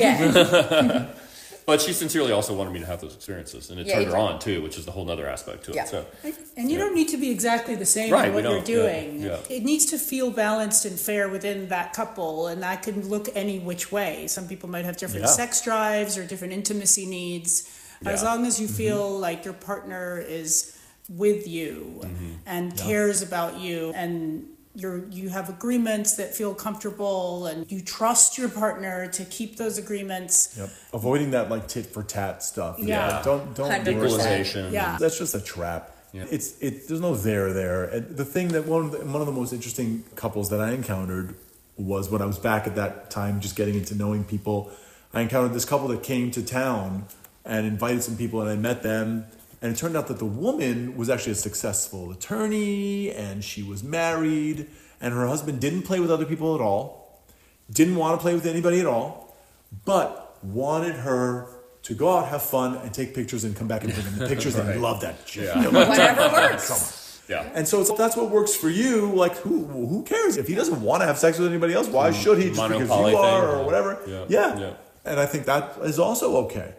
get. But she sincerely also wanted me to have those experiences, and it Yeah, turned you her did. on too, which is the whole other aspect to Yeah. it. So And you Yeah. don't need to be exactly the same Right, in we what you're don't. Yeah, doing. yeah. It needs to feel balanced and fair within that couple, and that can look any which way. Some people might have different Yeah. sex drives or different intimacy needs. As Yeah. long as you feel like your partner is with you and cares about you, and you're, you have agreements that feel comfortable, and you trust your partner to keep those agreements. Yep. Avoiding that like tit for tat stuff. Yeah. Like, don't don't one hundred worry. percent. equalization. Yeah. That's just a trap. Yeah. It's it. There's no there there. And the thing that one of the, one of the most interesting couples that I encountered was when I was back at that time, just getting into knowing people. I encountered this couple that came to town and invited some people, and I met them. And it turned out that the woman was actually a successful attorney, and she was married, and her husband didn't play with other people at all, didn't want to play with anybody at all, but wanted her to go out, have fun, and take pictures and come back and bring in the pictures. And Right. he loved that shit. Yeah. Whatever works. Yeah. And so it's, if that's what works for you, like who who cares? If he doesn't want to have sex with anybody else, why should he? Just because Monopoly you are thing, or yeah. whatever. Yeah. Yeah. Yeah. And I think that is also okay.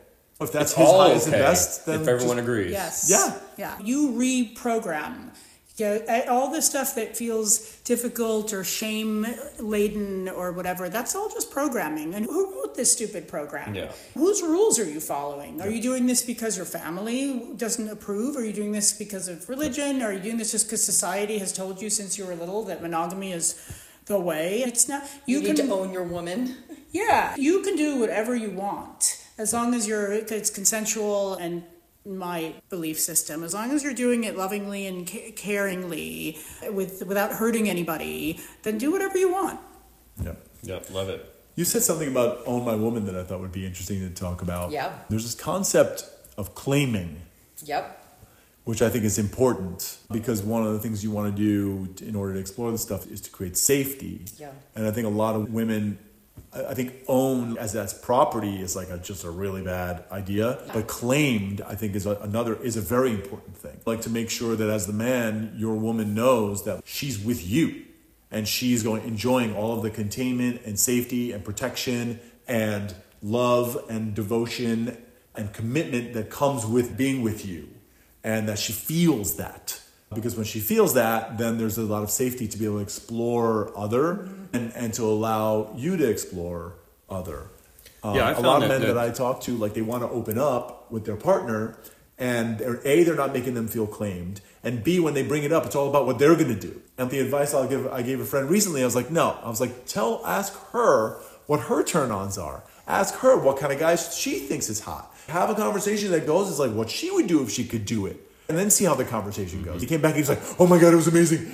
If that's It's his all highest okay and best, then if everyone just- agrees. Yes. Yeah. Yeah. You reprogram. Yeah, all the stuff that feels difficult or shame laden or whatever, that's all just programming. And who wrote this stupid program? Yeah. Whose rules are you following? Are you doing this because your family doesn't approve? Are you doing this because of religion? Are you doing this just because society has told you since you were little that monogamy is the way? It's not. You, You, need can to own your woman. Yeah, you can do whatever you want as long as you're it's consensual and my belief system, as long as you're doing it lovingly and ca- caringly with without hurting anybody, then do whatever you want. Yeah. Yep, love it. You said something about Own My Woman that I thought would be interesting to talk about. Yeah. There's this concept of claiming, Yep. which I think is important because one of the things you want to do in order to explore this stuff is to create safety. Yeah. And I think a lot of women, I I think own as that's property is like a, just a really bad idea. But claimed, I think, is a, another is a very important thing. Like to make sure that as the man, your woman knows that she's with you, and she's going enjoying all of the containment and safety and protection and love and devotion and commitment that comes with being with you, and that she feels that. Because when she feels that, then there's a lot of safety to be able to explore other and, and to allow you to explore other. Um, Yeah, I a found lot of that- men that, that- I talk to, like they want to open up with their partner, and they're, A, they're not making them feel claimed, and B, when they bring it up, it's all about what they're going to do. And the advice I'll give, I gave a friend recently, I was like, no, I was like, tell, ask her what her turn-ons are. Ask her what kind of guys she thinks is hot. Have a conversation that goes, is like what she would do if she could do it. And then see how the conversation goes. He came back and he was like, oh my God, it was amazing.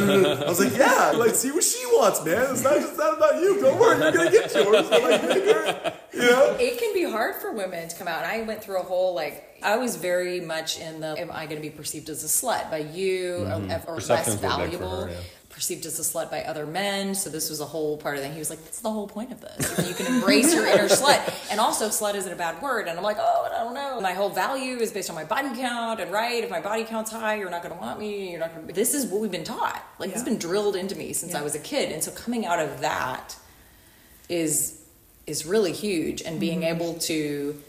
I was like, yeah, like see what she wants, man. It's not just not about you. Don't worry, you're going to get yours. Like, bigger, you know? It can be hard for women to come out. And I went through a whole, like, I was very much in the, am I going to be perceived as a slut by you Mm-hmm. or, or less Perceptions were big for valuable? her, yeah. Perceived as a slut by other men. So this was a whole part of it. He was like, that's the whole point of this. You can embrace your inner slut. And also slut isn't a bad word. And I'm like, oh, I don't know. My whole value is based on my body count. And right, if my body count's high, you're not going to want me. You're not going to. This is what we've been taught. Like, Yeah. it's been drilled into me since Yeah. I was a kid. And so coming out of that is is really huge. And being Mm-hmm. able to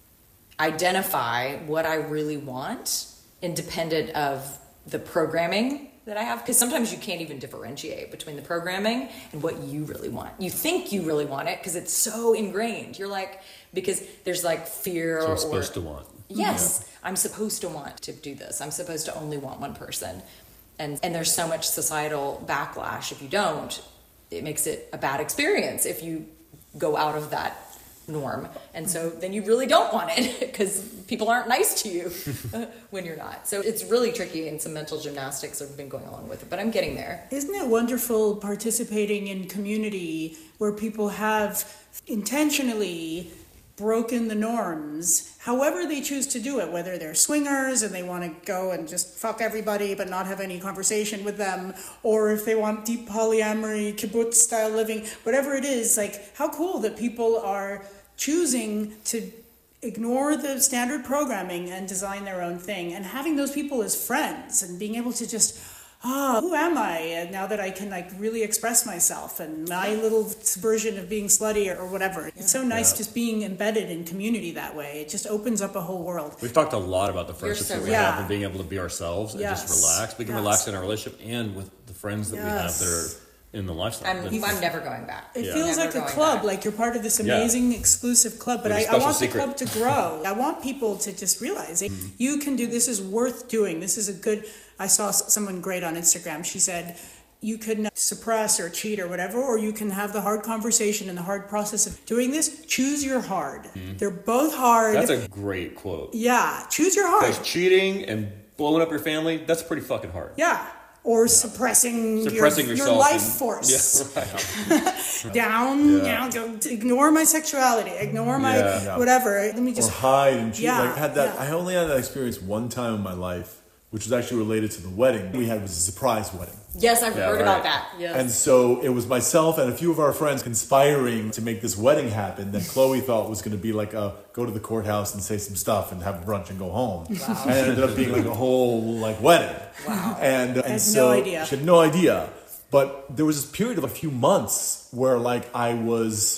identify what I really want, independent of the programming that I have, because sometimes you can't even differentiate between the programming and what you really want. You think you really want it because it's so ingrained. You're like, because there's like fear So or we're supposed to want. yes, I'm supposed to want to do this. I'm supposed to only want one person. And and there's so much societal backlash if you don't. It makes it a bad experience if you go out of that norm. And so then you really don't want it because people aren't nice to you when you're not. So it's really tricky, and some mental gymnastics have been going along with it, but I'm getting there. Isn't it wonderful participating in community where people have intentionally broken the norms, however they choose to do it, whether they're swingers and they want to go and just fuck everybody but not have any conversation with them, or if they want deep polyamory, kibbutz style living, whatever it is, like how cool that people are choosing to ignore the standard programming and design their own thing, and having those people as friends and being able to just, ah, who am I? And now that I can like really express myself and my little version of being slutty or whatever. It's so nice Yeah. just being embedded in community that way. It just opens up a whole world. We've talked a lot about the friendships so that we right. have Yeah. and being able to be ourselves and just Yes. relax. We can Yes. relax in our relationship and with the friends that we have Yes. that are in the lifestyle. I'm, That- I'm never going back. It Yeah. feels Never like a going club, back. like you're part of this Yeah. amazing exclusive club. But Like a I, I special want secret. the club to grow. I want people to just realize it. You can do this. Is worth doing. This is a good. I saw s- someone great on Instagram. She said, you can suppress or cheat or whatever, or you can have the hard conversation and the hard process of doing this. Choose your hard. They're both hard. That's a great quote. yeah, choose your hard. Because cheating and blowing up your family, that's pretty fucking hard. Yeah. Or suppressing, Suppressing your, yourself. your life and- force. Yeah, right. Down, Yeah. down, don't ignore my sexuality, ignore my Yeah. Yeah. whatever. Let me Or just hide and cheat. Yeah, like, I had that. yeah. I only had that experience one time in my life, which was actually related to the wedding we had. Was a surprise wedding. Yes, I've Yeah, heard right. about that. Yes. And so it was myself and a few of our friends conspiring to make this wedding happen that Chloe thought was going to be like a go to the courthouse and say some stuff and have brunch and go home. Wow. And it ended up being like a whole like wedding. Wow. And, and had so no idea. she had no idea. But there was this period of a few months where like I was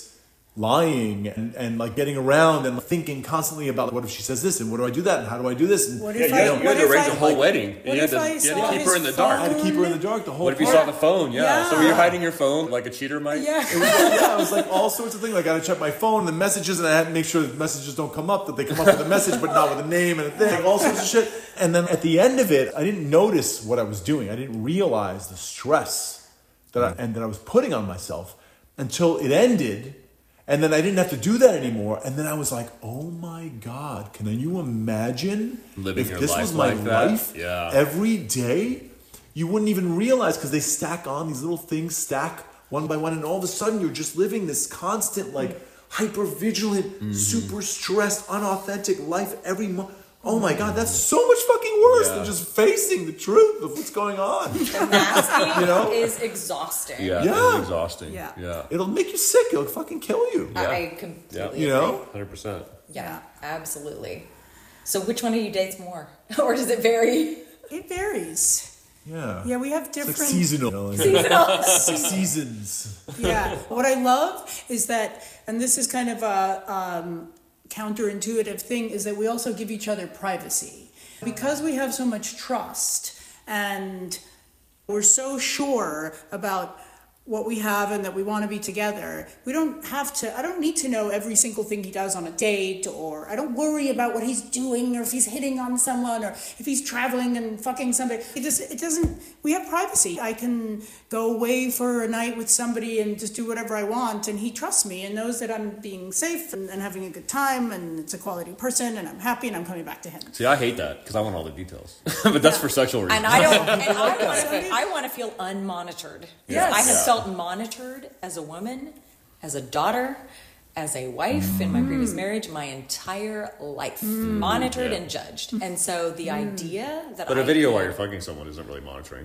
lying and, and like getting around and thinking constantly about what if she says this and what do I do that and how do I do this and What Yeah, if you I, had, you what had to if arrange I, a whole like, wedding. what You had if to, I you had saw to keep his her in the dark. I had to keep her in the dark the whole What if you part. saw the phone? Yeah. Yeah. So were you hiding your phone like a cheater might? Yeah. It was, yeah, it was like all sorts of things. Like I gotta check my phone, the messages, and I had to make sure the messages don't come up, that they come up with a message, but not with a name and a thing, like all sorts of shit. And then at the end of it, I didn't notice what I was doing. I didn't realize the stress that I, and that I was putting on myself until it ended. And then I didn't have to do that anymore. And then I was like, oh my God, can you imagine Living if your this life was my like that? life Yeah. every day? You wouldn't even realize because they stack on, these little things stack one by one. And all of a sudden you're just living this constant, like hyper vigilant, Mm-hmm. super stressed, unauthentic life every month. Oh my God, that's so much fucking worse Yeah. than just facing the truth of what's going on. Masking You know? is exhausting. Yeah. Yeah. It's exhausting. Yeah. Yeah. It'll make you sick. It'll fucking kill you. I, Yeah. I completely You agree. know? one hundred percent. Yeah, absolutely. So which one of you dates more? Or does it vary? It varies. Yeah. Yeah, we have It's like different seasonal. You know, like- Seasonal. It's like seasons. yeah. What I love is that, and this is kind of a um, counterintuitive thing, is that we also give each other privacy. Because we have so much trust and we're so sure about what we have and that we want to be together, we don't have to, I don't need to know every single thing he does on a date, or I don't worry about what he's doing, or if he's hitting on someone, or if he's traveling and fucking somebody. It just, it doesn't, we have privacy. I can go away for a night with somebody and just do whatever I want, and he trusts me and knows that I'm being safe and, and having a good time, and it's a quality person, and I'm happy, and I'm coming back to him. See, I hate that because I want all the details. But that's for sexual reasons. And I don't. And I want to. I want to feel unmonitored. Yes. I have Yeah. felt monitored as a woman, as a daughter, as a wife in my previous marriage, my entire life, monitored Yeah. and judged. And so the idea that But I a video while you're fucking someone isn't really monitoring.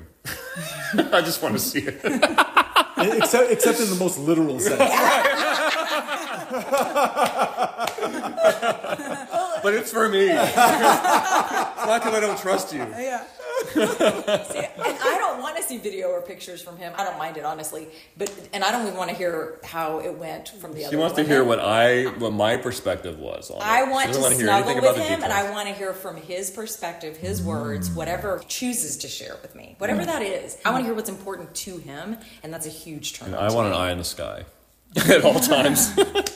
I just want to see it. except, except in the most literal sense. But it's for me. It's not because I don't trust you. Yeah. See, and I don't want to see video or pictures from him. I don't mind it, honestly. But and I don't even want to hear how it went from the other. She wants to women. hear what I, what my perspective was on it. I She want doesn't to wanna hear snuggle anything with about the him, and details. I want to hear from his perspective, his words, whatever he chooses to share with me, whatever that is. I want to hear what's important to him, and that's a huge turn. And on I to want an me. eye in the sky at all times.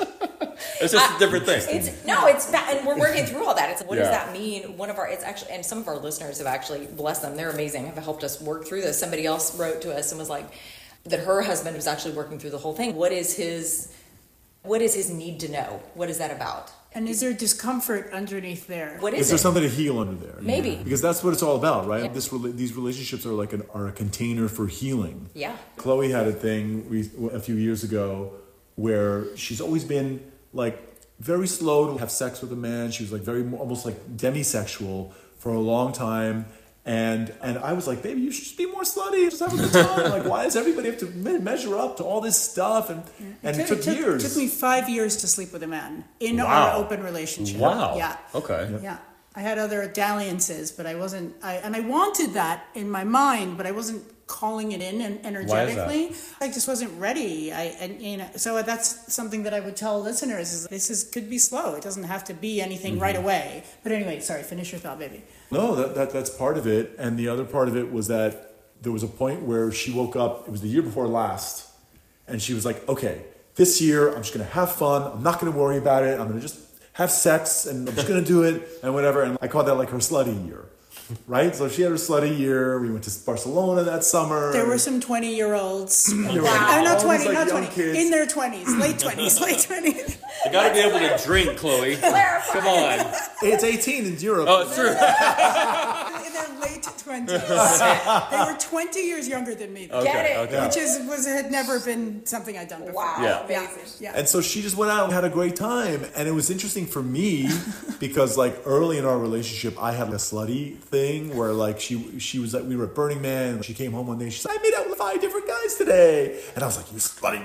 It's just a different thing. It's no, it's ba- and we're working through all that. It's what does Yeah. that mean? One of our, it's actually, and some of our listeners have actually, bless them, they're amazing, have helped us work through this. Somebody else wrote to us and was like, that her husband was actually working through the whole thing. What is his, what is his need to know? What is that about? And is there discomfort underneath there? What Is is there it? something to heal under there? Maybe. Because that's what it's all about, right? Yeah. This rela- these relationships are like an, are a container for healing. Yeah. Chloe had a thing we, a few years ago where she's always been like very slow to have sex with a man. She was like very almost like demisexual for a long time. And and I was like, baby, you should just be more slutty. Just have a good time. Like, why does everybody have to me- measure up to all this stuff? And and it, took, years. It took me five years to sleep with a man in Wow. our open relationship. Wow. Yeah. Okay. Yeah. I had other dalliances, but I wasn't. I and I wanted that in my mind, but I wasn't calling it in and energetically. I just wasn't ready. I and you know, so that's something that I would tell listeners: is this is could be slow. It doesn't have to be anything right away. But anyway, sorry. Finish your thought, baby. No, that, that that's part of it. And the other part of it was that there was a point where she woke up, it was the year before last, and she was like, okay, this year I'm just going to have fun. I'm not going to worry about it. I'm going to just have sex and I'm just going to do it and whatever. And I called that like her slutty year, right? So she had her slutty year. We went to Barcelona that summer. There were some twenty-year-olds. You're Wow. right. Uh, not All twenty, these, like, not young twenty. kids. In their twenties, late twenties, late twenties. You gotta be able to drink, Chloe. Come on. It's eighteen in Europe. Oh, it's true. In their late twenties. They were twenty years younger than me, though, Get it? Okay. which is was had never been something I'd done before. Wow. Yeah. Yeah, Amazing. yeah. And so she just went out and had a great time. And it was interesting for me because like early in our relationship, I had a slutty thing where like she she was like, we were at Burning Man. She came home one day. She said, I made out with five different guys today. And I was like, you slutty.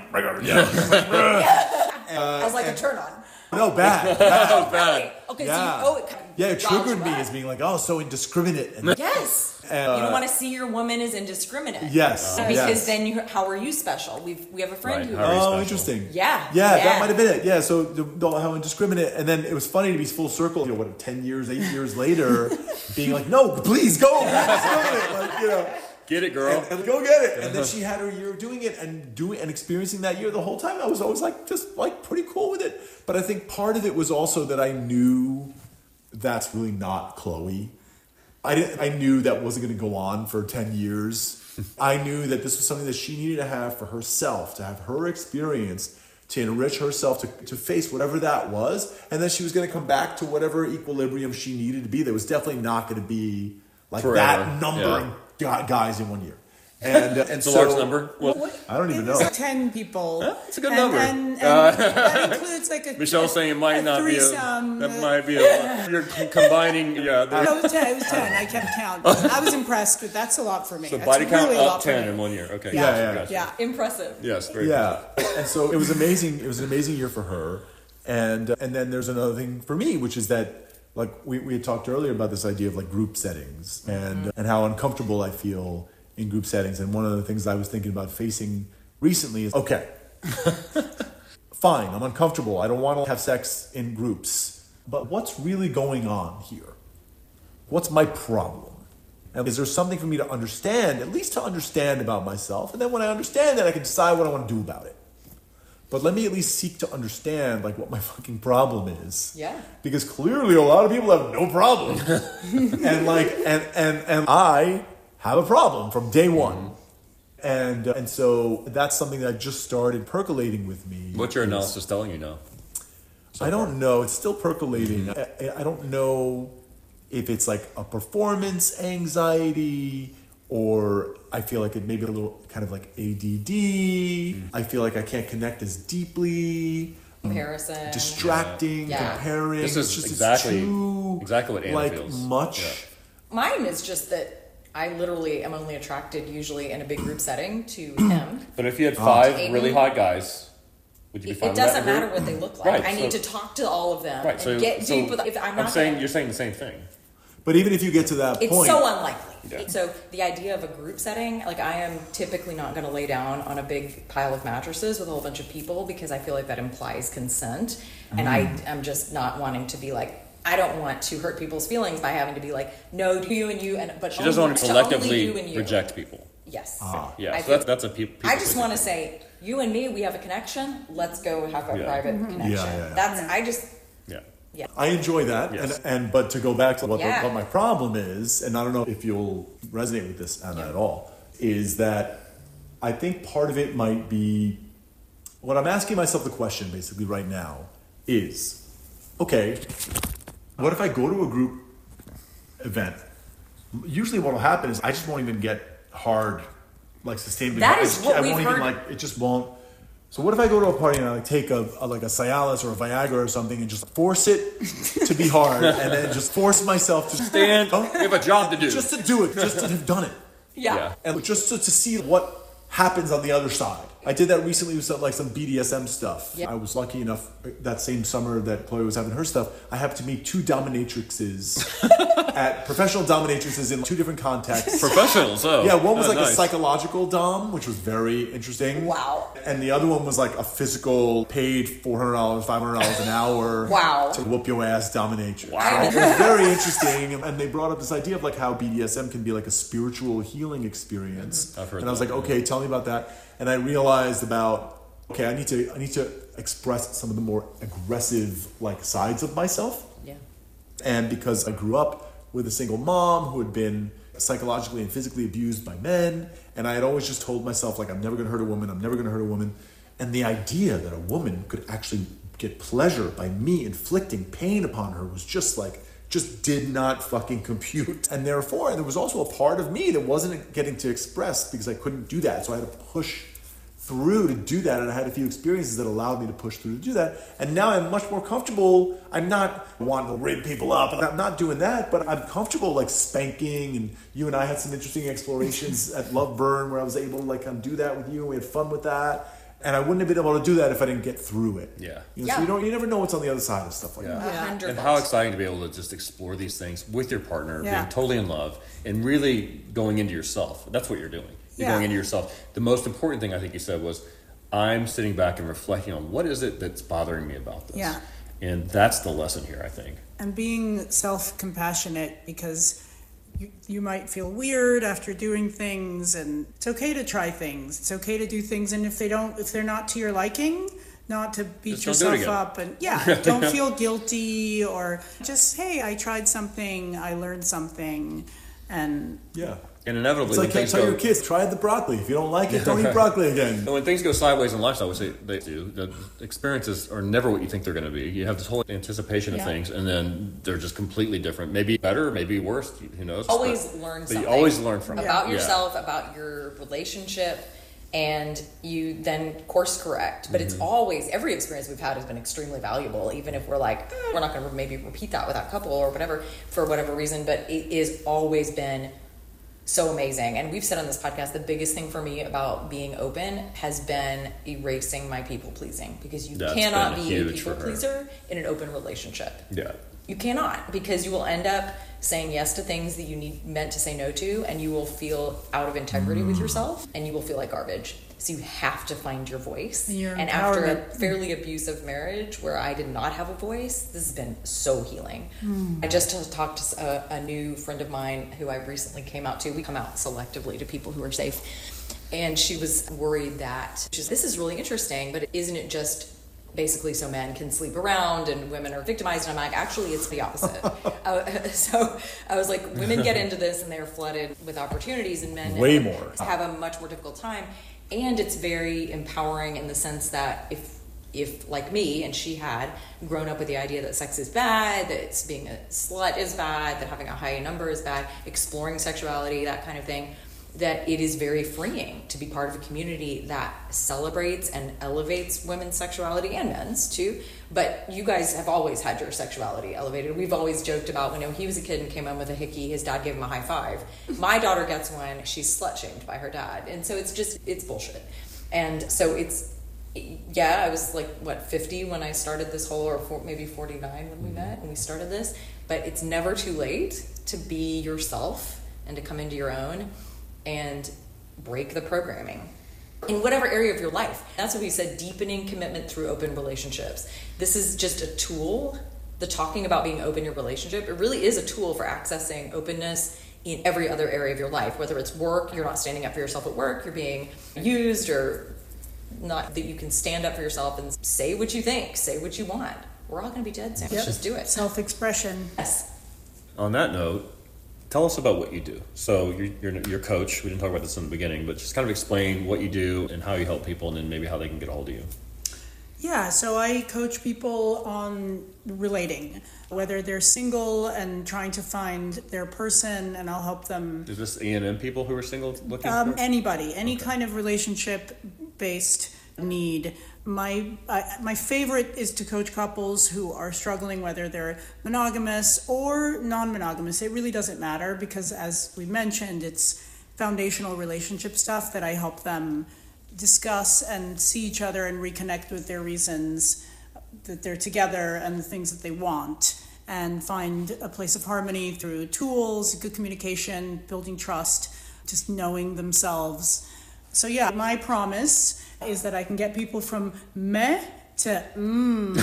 Yeah. As like a turn on. No, bad. bad. Bad. Okay, Yeah. so you, oh, it kind of Yeah, it draws triggered you me back. as being like, oh, so indiscriminate. And, Yes. And, You don't uh, want to see your woman as indiscriminate. Yes, Because yes. then you, how are you special? We've we have a friend Right, who. how are you Oh, special? interesting. Yeah, yeah, yeah. that might have been it. Yeah, so the, the, how indiscriminate, and then it was funny to be full circle. You know, what, ten years, eight years later, being like, "No, please go, like, you know, Get it, girl. and, and go get it." And then she had her year of doing it and doing and experiencing that year the whole time. I was always like, just like pretty cool with it. But I think part of it was also that I knew that's really not Chloe. I didn't. I knew that wasn't going to go on for ten years. I knew that this was something that she needed to have for herself, to have her experience, to enrich herself, to, to face whatever that was, and then she was going to come back to whatever equilibrium she needed to be. That was definitely not going to be like Forever. that number Yeah. of gu- guys in one year. And, uh, and It's a so, large number. Well, I don't even It was know. ten people. Yeah, it's a good and, number. And, and Uh, that includes like a Michelle's saying it might a not be a. threesome. That might be a. You're combining. Yeah. No, there- it was ten. It was ten. I kept count. I was impressed with that's a lot for me. So That's body count really a lot up for ten me. in one year. Okay. Yeah, gotcha, yeah, gotcha. Yeah. Impressive. Yes. Very. Yeah, and so it was amazing. It was an amazing year for her, and and then there's another thing for me, which is that like we, we had talked earlier about this idea of like group settings and and how uncomfortable I feel in group settings. And one of the things I was thinking about facing recently is okay, fine, I'm uncomfortable. I don't want to have sex in groups, but what's really going on here? What's my problem? And is there something for me to understand, at least to understand about myself? And then when I understand that, I can decide what I want to do about it. But let me at least seek to understand like what my fucking problem is. Yeah. Because clearly a lot of people have no problem. and like and and and I have a problem from day one. And uh, and so that's something that just started percolating with me. What's your is- analysis telling you now? I don't know. It's still percolating. I, I don't know if it's like a performance anxiety or I feel like it may be a little kind of like A D D. Mm. I feel like I can't connect as deeply. Comparison. Distracting, Yeah. comparing. This is it's just exactly- it's too, exactly what Anna like feels. much. Yeah. Mine is just that I literally am only attracted usually in a big group setting to him. But if you had five Aiden? really hot guys, would you be It, fine it with that doesn't group? matter what they look like. Right, I need so- to talk to all of them Right. and So get so deep with. If I'm I'm not saying gonna- you're saying the same thing. But even if you get to that It's point, so unlikely. Yeah. So the idea of a group setting, like I am typically not going to lay down on a big pile of mattresses with a whole bunch of people because I feel like that implies consent, and I am just not wanting to be like. I don't want to hurt people's feelings by having to be like, no, do you and you, and but She doesn't only, want to only you and selectively you. reject people. Yes. Yeah, I so feel- that's that's a pe- people. I just want to say, you and me, we have a connection. Let's go have a Yeah. private connection. Yeah, yeah, yeah. That's I just Yeah. yeah. I enjoy that, Yes. and and but to go back to what, Yeah. what my problem is, and I don't know if you'll resonate with this Anna at all, is that I think part of it might be what I'm asking myself the question basically right now is, okay, what if I go to a group event? Usually, what will happen is I just won't even get hard, like sustained. That I is just- what I we've won't even heard. like it. Just won't. So what if I go to a party and I like take a, a like a Cialis or a Viagra or something and just force it to be hard and then just force myself to Dan, Huh? we have a job to do. just to do it, just to have done it, Yeah. Yeah. and just to, to see what happens on the other side. I did that recently with some, like some B D S M stuff. Yeah. I was lucky enough that same summer that Chloe was having her stuff, I happened to meet two dominatrixes at professional dominatrixes in two different contexts. Professionals, oh. Yeah, one was Oh, like a nice. psychological dom, which was very interesting. Wow. And the other one was like a physical, paid four hundred dollars, five hundred dollars an hour. Wow. To whoop your ass dominatrix. Wow. It was very interesting. And they brought up this idea of like how B D S M can be like a spiritual healing experience. I've heard and I was that, like, okay, tell me about that. And I realized about, okay, I need to I need to express some of the more aggressive like sides of myself. Yeah. And because I grew up with a single mom who had been psychologically and physically abused by men, and I had always just told myself, like, I'm never gonna hurt a woman, I'm never gonna hurt a woman. And the idea that a woman could actually get pleasure by me inflicting pain upon her was just like, just did not fucking compute. And therefore, there was also a part of me that wasn't getting to express because I couldn't do that. So I had to push through to do that, and I had a few experiences that allowed me to push through to do that. And now I'm much more comfortable. I'm not wanting to rig people up, and I'm not doing that, but I'm comfortable like spanking. And you and I had some interesting explorations at Love Burn where I was able to like kind of do that with you, and we had fun with that. And I wouldn't have been able to do that if I didn't get through it. Yeah. You know, Yeah. So you don't, you never know what's on the other side of stuff like Yeah. that. A Yeah. hundred And how bucks. exciting to be able to just explore these things with your partner, Yeah. being totally in love, and really going into yourself. That's what you're doing. You're Yeah. going into yourself. The most important thing I think you said was, I'm sitting back and reflecting on what is it that's bothering me about this. Yeah. And that's the lesson here, I think. And being self-compassionate, because you, you might feel weird after doing things, and it's okay to try things. It's okay to do things, and if they don't, if they're not to your liking, not to beat Just don't do it yourself again. up, and yeah, don't feel guilty, or just, hey, I tried something, I learned something, and Yeah. And inevitably, It's like when you things tell go, your kids, try the broccoli. If you don't like it, don't eat broccoli again. and when things go sideways in lifestyle, which they, they do, the experiences are never what you think they're going to be. You have this whole anticipation of Yeah. things, and then they're just completely different. Maybe better, maybe worse. Who knows? Always But- learn but something. you always learn from it. about Yeah. yourself, about your relationship, and you then course correct. But Mm-hmm. it's always, every experience we've had has been extremely valuable, even if we're like, eh, we're not going to maybe repeat that with that couple or whatever, for whatever reason. But it is always been so amazing. And we've said on this podcast, the biggest thing for me about being open has been erasing my people pleasing, because you That's cannot been be a huge people for her. pleaser in an open relationship. Yeah. You cannot, because you will end up saying yes to things that you need meant to say no to, and you will feel out of integrity with yourself, and you will feel like garbage. So you have to find your voice. Your And after a empowerment. fairly abusive marriage where I did not have a voice, this has been so healing. I just talked to a, a new friend of mine who I recently came out to. We come out selectively to people who are safe. And she was worried that, she's, this is really interesting, but isn't it just basically so men can sleep around and women are victimized? And I'm like, actually, it's the opposite. uh, so I was like, women get into this and they're flooded with opportunities, and men Way more. have a much more difficult time. And it's very empowering in the sense that if if like me and she had grown up with the idea that sex is bad, that it's being a slut is bad, that having a high number is bad, exploring sexuality, that kind of thing, that it is very freeing to be part of a community that celebrates and elevates women's sexuality, and men's too. But you guys have always had your sexuality elevated. We've always joked about when he was a kid and came home with a hickey, his dad gave him a high five. My daughter gets one, she's slut shamed by her dad. And so it's just, it's bullshit. And so it's, yeah, I was like, what, fifty when I started this whole, or four, maybe forty-nine when we met and we started this. But it's never too late to be yourself and to come into your own and break the programming in whatever area of your life. That's what we said, deepening commitment through open relationships. This is just a tool. The talking about being open in your relationship, it really is a tool for accessing openness in every other area of your life, whether it's work, you're not standing up for yourself at work, you're being used, or not, that you can stand up for yourself and say what you think, say what you want. We're all going to be dead soon. Let's just do it. self-expression. Yes. On that note, tell us about what you do. So you're, you're your coach. We didn't talk about this in the beginning, but just kind of explain what you do and how you help people, and then maybe how they can get a hold of you. Yeah, so I coach people on relating, whether they're single and trying to find their person, and I'll help them. Is this E and M people who are single looking Um, for? anybody, any Okay. kind of relationship-based need. My uh, my favorite is to coach couples who are struggling, whether they're monogamous or non-monogamous. It really doesn't matter, because as we mentioned, it's foundational relationship stuff that I help them discuss and see each other and reconnect with their reasons that they're together and the things that they want, and find a place of harmony through tools, good communication, building trust, just knowing themselves. So yeah, my promise is that I can get people from meh to mm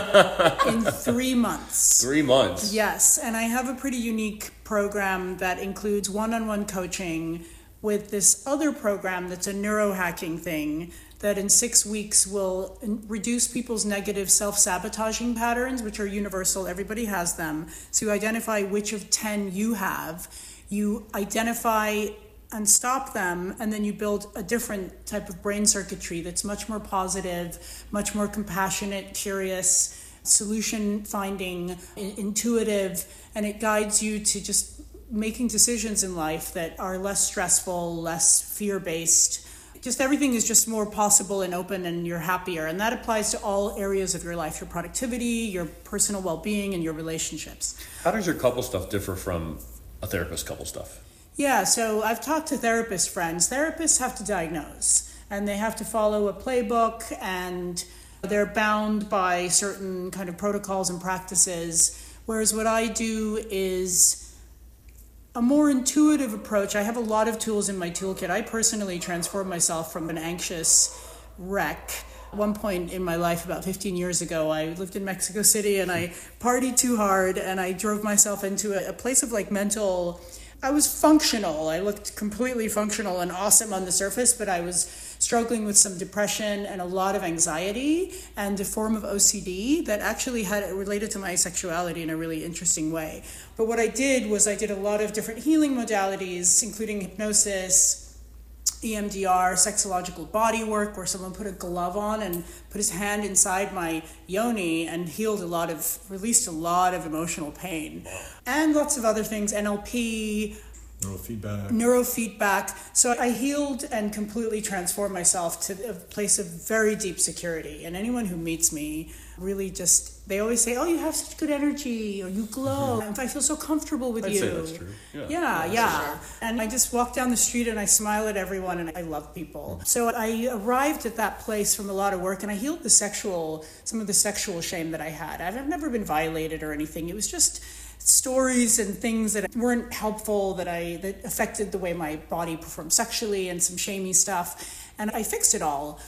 in three months. Three months. Yes, and I have a pretty unique program that includes one-on-one coaching with this other program that's a neurohacking thing that in six weeks will reduce people's negative self-sabotaging patterns, which are universal. Everybody has them. So you identify which of ten you have. You identify and stop them, and then you build a different type of brain circuitry that's much more positive, much more compassionate, curious, solution finding, intuitive, and it guides you to just making decisions in life that are less stressful, less fear-based. Just everything is just more possible and open, and you're happier. And that applies to all areas of your life, your productivity, your personal well-being, and your relationships. How does your couple stuff differ from a therapist couple stuff? Yeah, so I've talked to therapist friends. Therapists have to diagnose. and they have to follow a playbook, and they're bound by certain kind of protocols and practices. Whereas what I do is a more intuitive approach. I have a lot of tools in my toolkit. I personally transformed myself from an anxious wreck. At one point in my life, about fifteen years ago, I lived in Mexico City and I partied too hard, and I drove myself into a, a place of like mental, I was functional. I looked completely functional and awesome on the surface, but I was struggling with some depression and a lot of anxiety and a form of O C D that actually had it related to my sexuality in a really interesting way. But what I did was I did a lot of different healing modalities, including hypnosis, E M D R, sexological body work, where someone put a glove on and put his hand inside my yoni and healed a lot of, released a lot of emotional pain. And lots of other things, N L P, Neurofeedback. Neurofeedback. So I healed and completely transformed myself to a place of very deep security. And anyone who meets me really just, they always say, oh, you have such good energy, or you glow. And I feel so comfortable with I'd you. say that's true. Yeah, yeah. yeah, yeah. sure. And I just walk down the street and I smile at everyone and I love people. So I arrived at that place from a lot of work, and I healed the sexual, some of the sexual shame that I had. I've never been violated or anything. It was just stories and things that weren't helpful, that I that affected the way my body performed sexually, and some shamey stuff, and I fixed it all.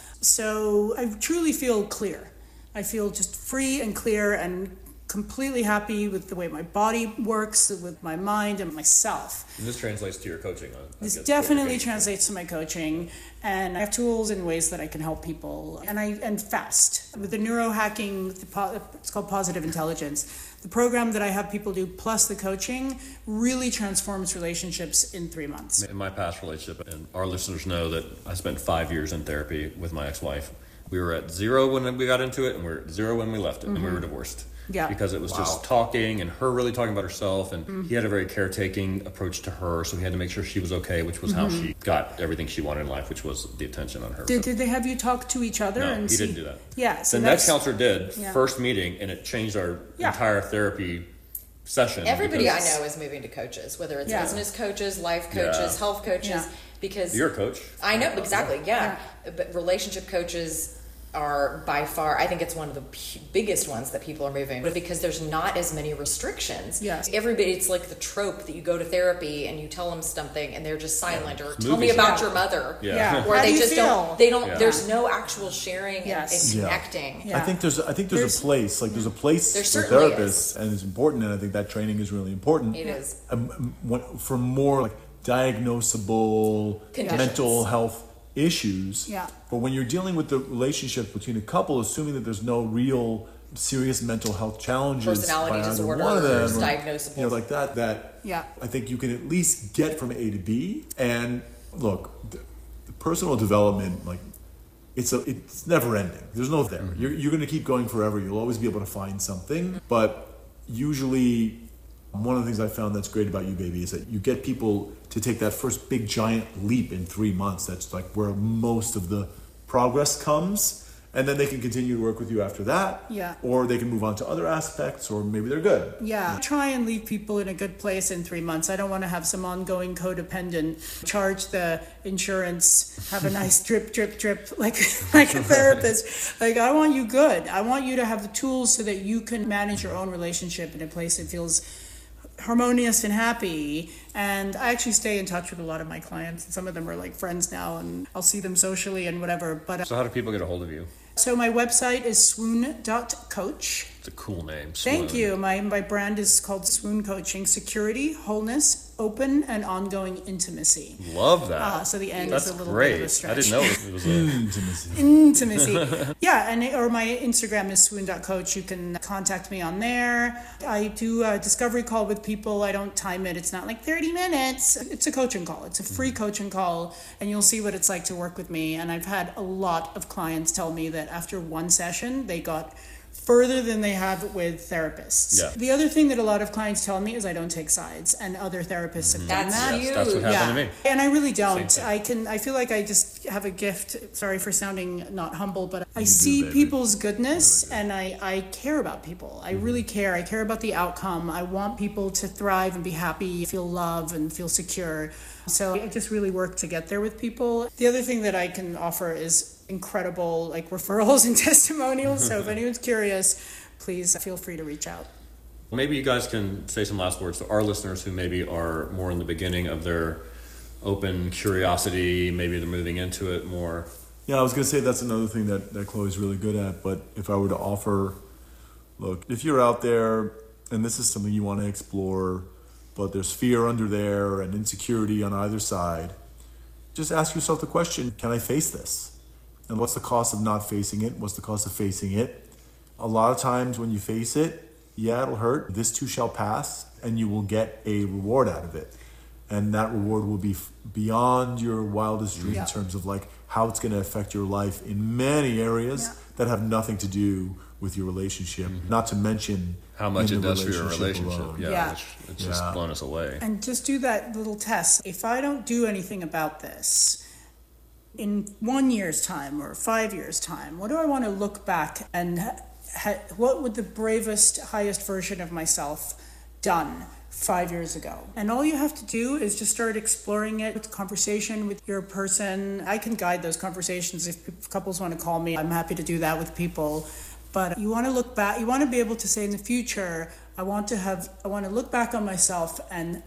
So I truly feel clear. I feel just free and clear and completely happy with the way my body works, with my mind and myself. And this translates to your coaching. I This guess, definitely what you're translates to my coaching, and I have tools and ways that I can help people, and I and fast with the neurohacking. The po- it's called Positive Intelligence. The program that I have people do plus the coaching really transforms relationships in three months. In my past relationship, and our listeners know that I spent five years in therapy with my ex-wife. We were at zero when we got into it, and we were at zero when we left it, mm-hmm. and we were divorced. Yeah. Because it was Wow. just talking and her really talking about herself, and mm-hmm. he had a very caretaking approach to her, so he had to make sure she was okay, which was mm-hmm. how she got everything she wanted in life, which was the attention on her. Did, did they have you talk to each other? No, and he see? didn't do that. Yeah. So the that's, next counselor did, Yeah. first meeting, and it changed our Yeah. entire therapy session. Everybody I because know is moving to coaches, whether it's Yeah. business coaches, life coaches, Yeah. health coaches, Yeah. because You're a coach. I know exactly, yeah. But relationship coaches are by far, I think it's one of the p- biggest ones that people are moving, but because there's not as many restrictions. Yes. Everybody, it's like the trope that you go to therapy and you tell them something and they're just silent, or It's tell me movies. about Yeah. your mother. Yeah. Yeah. Or How they do you just feel? don't, they don't, Yeah. there's no actual sharing and- Yes. and, Yeah. connecting. Yeah. I think there's I think there's, There's- a place like there's a place There for certainly therapists, and it's important, and I think that training is really important. It is. Um, um, what- for more like diagnosable Conditions. mental health issues. Yeah. But when you're dealing with the relationship between a couple, assuming that there's no real serious mental health challenges, Personality by either disorder one of them, is or, diagnosable. you know, like that, that Yeah. I think you can at least get from A to B. And look, the, the personal development, like it's a, it's never ending. There's no there. You're, you're going to keep going forever. You'll always be able to find something. But usually, one of the things I found that's great about you, baby, is that you get people to take that first big giant leap in three months. That's like where most of the progress comes. And then they can continue to work with you after that. Yeah. Or they can move on to other aspects, or maybe they're good. Yeah, try and leave people in a good place in three months. I don't want to have some ongoing codependent, charge the insurance, have a nice drip, drip, drip, like like a therapist. Like, I want you good. I want you to have the tools so that you can manage your own relationship in a place that feels harmonious and happy. And I actually stay in touch with a lot of my clients, and some of them are like friends now, and I'll see them socially and whatever. But So how do people get a hold of you? so my website is swoon dot coach. It's a cool name. Thank Swoon. you. My my brand is called Swoon Coaching: Security, Wholeness, Open, and Ongoing Intimacy. Love that. Ah, so the end That's is a little great. bit of a stretch. I didn't know it was a... Intimacy. Intimacy. Yeah, and or my Instagram is swoon dot coach. You can contact me on there. I do a discovery call with people. I don't time it. It's not like thirty minutes. It's a coaching call. It's a free coaching call, and you'll see what it's like to work with me. And I've had a lot of clients tell me that after one session, they got further than they have with therapists. Yeah. The other thing that a lot of clients tell me is I don't take sides, and other therapists have done That's that. huge. That's what happened to me. And I really don't. Same thing. I can. I feel like I just have a gift. Sorry for sounding not humble, but I You do, see baby. people's goodness and I, I care about people. I really care. I care about the outcome. I want people to thrive and be happy, feel love and feel secure. So I just really work to get there with people. The other thing that I can offer is incredible like referrals and testimonials. So if anyone's curious, please feel free to reach out. Maybe you guys can say some last words to our listeners who maybe are more in the beginning of their open curiosity, maybe they're moving into it more. Yeah, I was going to say that's another thing that, that Chloe's really good at. But if I were to offer, look, if you're out there and this is something you want to explore, but there's fear under there and insecurity on either side, just ask yourself the question, can I face this? And what's the cost of not facing it? What's the cost of facing it? A lot of times when you face it, yeah, it'll hurt. This too shall pass, and you will get a reward out of it. And that reward will be f- beyond your wildest dream Yeah. in terms of like how it's going to affect your life in many areas Yeah. that have nothing to do with your relationship, Mm-hmm. not to mention How much in it the does for your relationship. alone. Yeah, Yeah. Which, it's just Yeah. blown us away. And just do that little test. If I don't do anything about this in one year's time or five years' time, what do I want to look back and ha- what would the bravest, highest version of myself done five years ago? And all you have to do is just start exploring it with conversation with your person. I can guide those conversations if couples want to call me. I'm happy to do that with people. But you want to look back, you want to be able to say in the future, I want to have, I want to look back on myself and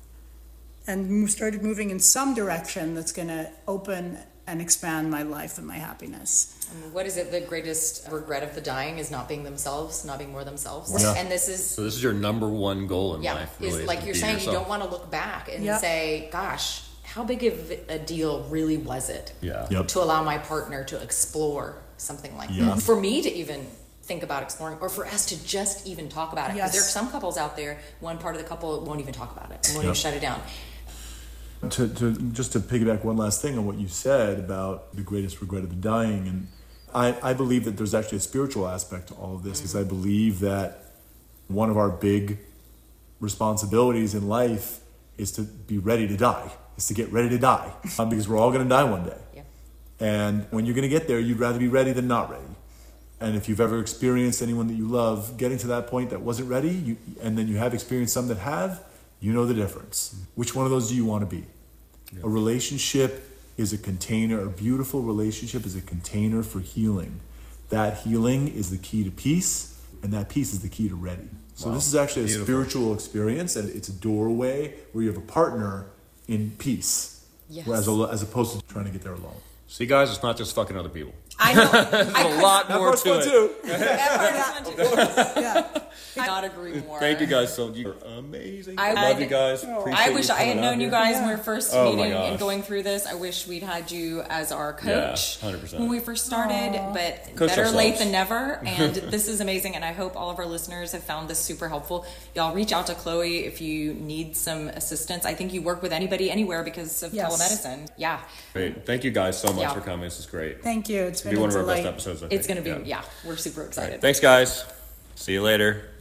and move, started moving in some direction that's going to open and expand my life and my happiness. And what is it? The greatest regret of the dying is not being themselves, not being more themselves. Yeah. And this is, So this is your number one goal in yeah, life, really. is like to you're be saying, you yourself. don't want to look back and Yeah. say, gosh, how big of a deal really was it Yeah. Yep. to allow my partner to explore something like Yeah. that? For me to even think about exploring, or for us to just even talk about it. Because Yes. there are some couples out there, one part of the couple won't even talk about it, and won't Yep. even shut it down. To, to just to piggyback one last thing on what you said about the greatest regret of the dying, and I, I believe that there's actually a spiritual aspect to all of this, because I believe that one of our big responsibilities in life is to be ready to die, is to get ready to die, um, because we're all going to die one day. Yeah. And when you're going to get there, you'd rather be ready than not ready. And if you've ever experienced anyone that you love getting to that point that wasn't ready, you, and then you have experienced some that have, you know the difference. Which one of those do you want to be? Yeah. A relationship is a container, a beautiful relationship is a container for healing. That healing is the key to peace, and that peace is the key to ready. So Wow. this is actually a Beautiful. spiritual experience, and it's a doorway where you have a partner in peace, Yes. as, as opposed to trying to get there alone. See, guys, it's not just fucking other people. I know. There's a lot more to it. too. Yeah. I cannot agree more. Thank you guys so You're amazing. I love would- you guys. I Appreciate wish you I had coming out known you here. guys when we were first Oh my meeting and gosh. going through this. I wish we'd had you as our coach Yeah, one hundred percent. when we first started, but Coach better ourselves. late than never. And this is amazing, and I hope all of our listeners have found this super helpful. Y'all reach out to Chloe if you need some assistance. I think you work with anybody anywhere because of Yes. telemedicine. Yeah, Great. Thank you guys so much Yeah. for coming. This is great. Thank you. It's It'll been be a one of our delight. best episodes. I it's think. going to be, Yeah. yeah, we're super All right. excited. Thanks, guys. See you later.